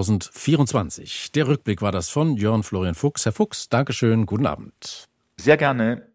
2024. Der Rückblick war das von Jörn Florian Fuchs. Herr Fuchs, Dankeschön, guten Abend. Sehr gerne.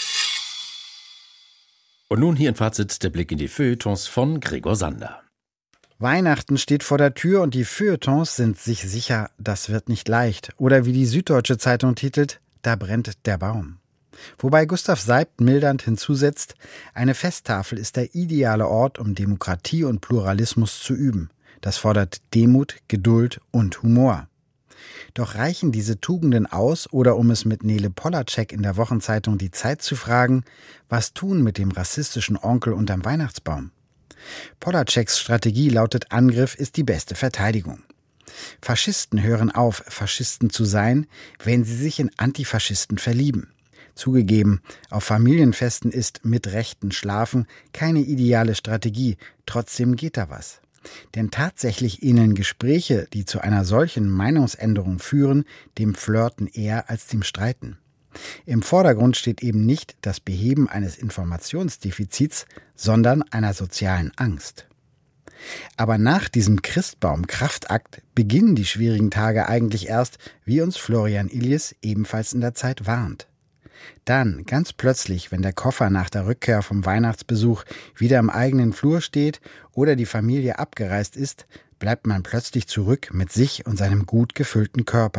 Und nun hier ein Fazit, der Blick in die Feuilletons von Gregor Sander. Weihnachten steht vor der Tür und die Feuilletons sind sich sicher, das wird nicht leicht. Oder wie die Süddeutsche Zeitung titelt, da brennt der Baum. Wobei Gustav Seibt mildernd hinzusetzt, eine Festtafel ist der ideale Ort, um Demokratie und Pluralismus zu üben. Das fordert Demut, Geduld und Humor. Doch reichen diese Tugenden aus, oder um es mit Nele Polacek in der Wochenzeitung Die Zeit zu fragen, was tun mit dem rassistischen Onkel unterm Weihnachtsbaum? Polaceks Strategie lautet, Angriff ist die beste Verteidigung. Faschisten hören auf, Faschisten zu sein, wenn sie sich in Antifaschisten verlieben. Zugegeben, auf Familienfesten ist mit Rechten schlafen keine ideale Strategie, trotzdem geht da was. Denn tatsächlich ähneln Gespräche, die zu einer solchen Meinungsänderung führen, dem Flirten eher als dem Streiten. Im Vordergrund steht eben nicht das Beheben eines Informationsdefizits, sondern einer sozialen Angst. Aber nach diesem Christbaum-Kraftakt beginnen die schwierigen Tage eigentlich erst, wie uns Florian Illies ebenfalls in der Zeit warnt. Dann, ganz plötzlich, wenn der Koffer nach der Rückkehr vom Weihnachtsbesuch wieder im eigenen Flur steht oder die Familie abgereist ist, bleibt man plötzlich zurück mit sich und seinem gut gefüllten Körper.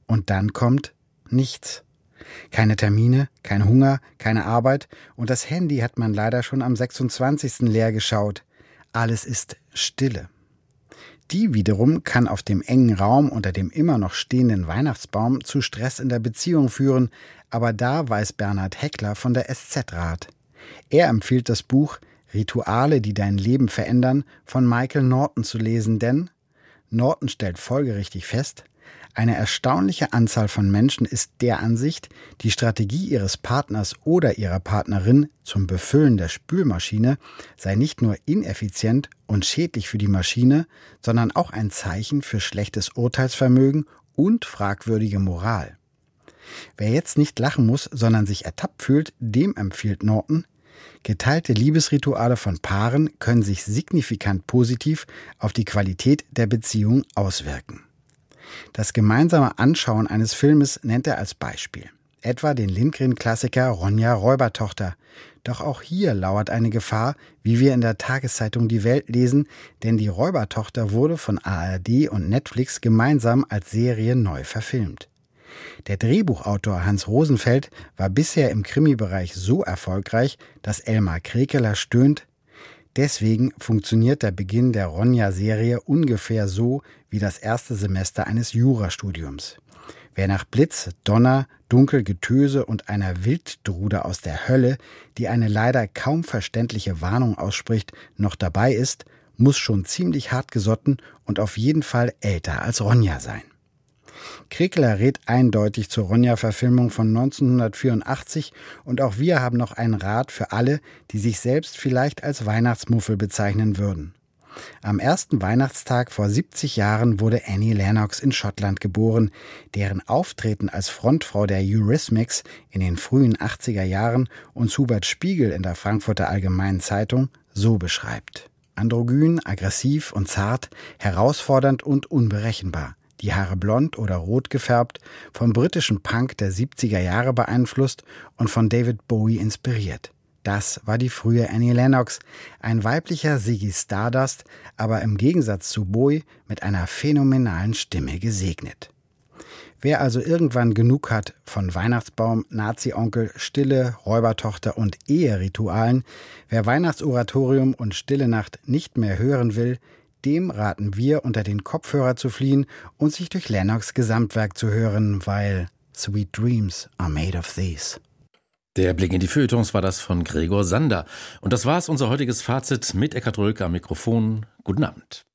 Und dann kommt nichts. Keine Termine, kein Hunger, keine Arbeit und das Handy hat man leider schon am 26. leer geschaut. Alles ist Stille. Die wiederum kann auf dem engen Raum unter dem immer noch stehenden Weihnachtsbaum zu Stress in der Beziehung führen, aber da weiß Bernhard Heckler von der SZ Rat. Er empfiehlt das Buch Rituale, die dein Leben verändern, von Michael Norton zu lesen, denn Norton stellt folgerichtig fest, eine erstaunliche Anzahl von Menschen ist der Ansicht, die Strategie ihres Partners oder ihrer Partnerin zum Befüllen der Spülmaschine sei nicht nur ineffizient und schädlich für die Maschine, sondern auch ein Zeichen für schlechtes Urteilsvermögen und fragwürdige Moral. Wer jetzt nicht lachen muss, sondern sich ertappt fühlt, dem empfiehlt Norton, geteilte Liebesrituale von Paaren können sich signifikant positiv auf die Qualität der Beziehung auswirken. Das gemeinsame Anschauen eines Filmes nennt er als Beispiel. Etwa den Lindgren-Klassiker Ronja Räubertochter. Doch auch hier lauert eine Gefahr, wie wir in der Tageszeitung Die Welt lesen, denn die Räubertochter wurde von ARD und Netflix gemeinsam als Serie neu verfilmt. Der Drehbuchautor Hans Rosenfeld war bisher im Krimibereich so erfolgreich, dass Elmar Krekeler stöhnt, deswegen funktioniert der Beginn der Ronja-Serie ungefähr so wie das erste Semester eines Jurastudiums. Wer nach Blitz, Donner, Dunkelgetöse und einer Wilddrude aus der Hölle, die eine leider kaum verständliche Warnung ausspricht, noch dabei ist, muss schon ziemlich hartgesotten und auf jeden Fall älter als Ronja sein. Krekeler rät eindeutig zur Ronja-Verfilmung von 1984 und auch wir haben noch einen Rat für alle, die sich selbst vielleicht als Weihnachtsmuffel bezeichnen würden. Am ersten Weihnachtstag vor 70 Jahren wurde Annie Lennox in Schottland geboren, deren Auftreten als Frontfrau der Eurythmics in den frühen 80er Jahren uns Hubert Spiegel in der Frankfurter Allgemeinen Zeitung so beschreibt. Androgyn, aggressiv und zart, herausfordernd und unberechenbar. Die Haare blond oder rot gefärbt, vom britischen Punk der 70er Jahre beeinflusst und von David Bowie inspiriert. Das war die frühe Annie Lennox, ein weiblicher Ziggy Stardust, aber im Gegensatz zu Bowie mit einer phänomenalen Stimme gesegnet. Wer also irgendwann genug hat von Weihnachtsbaum, Nazi-Onkel, Stille, Räubertochter und Eheritualen, wer Weihnachtsoratorium und Stille Nacht nicht mehr hören will, dem raten wir, unter den Kopfhörer zu fliehen und sich durch Lennox Gesamtwerk zu hören, weil Sweet Dreams are made of these. Der Blick in die Feuilletons war das von Gregor Sander. Und das war's, unser heutiges Fazit mit Eckhard Rölke am Mikrofon. Guten Abend.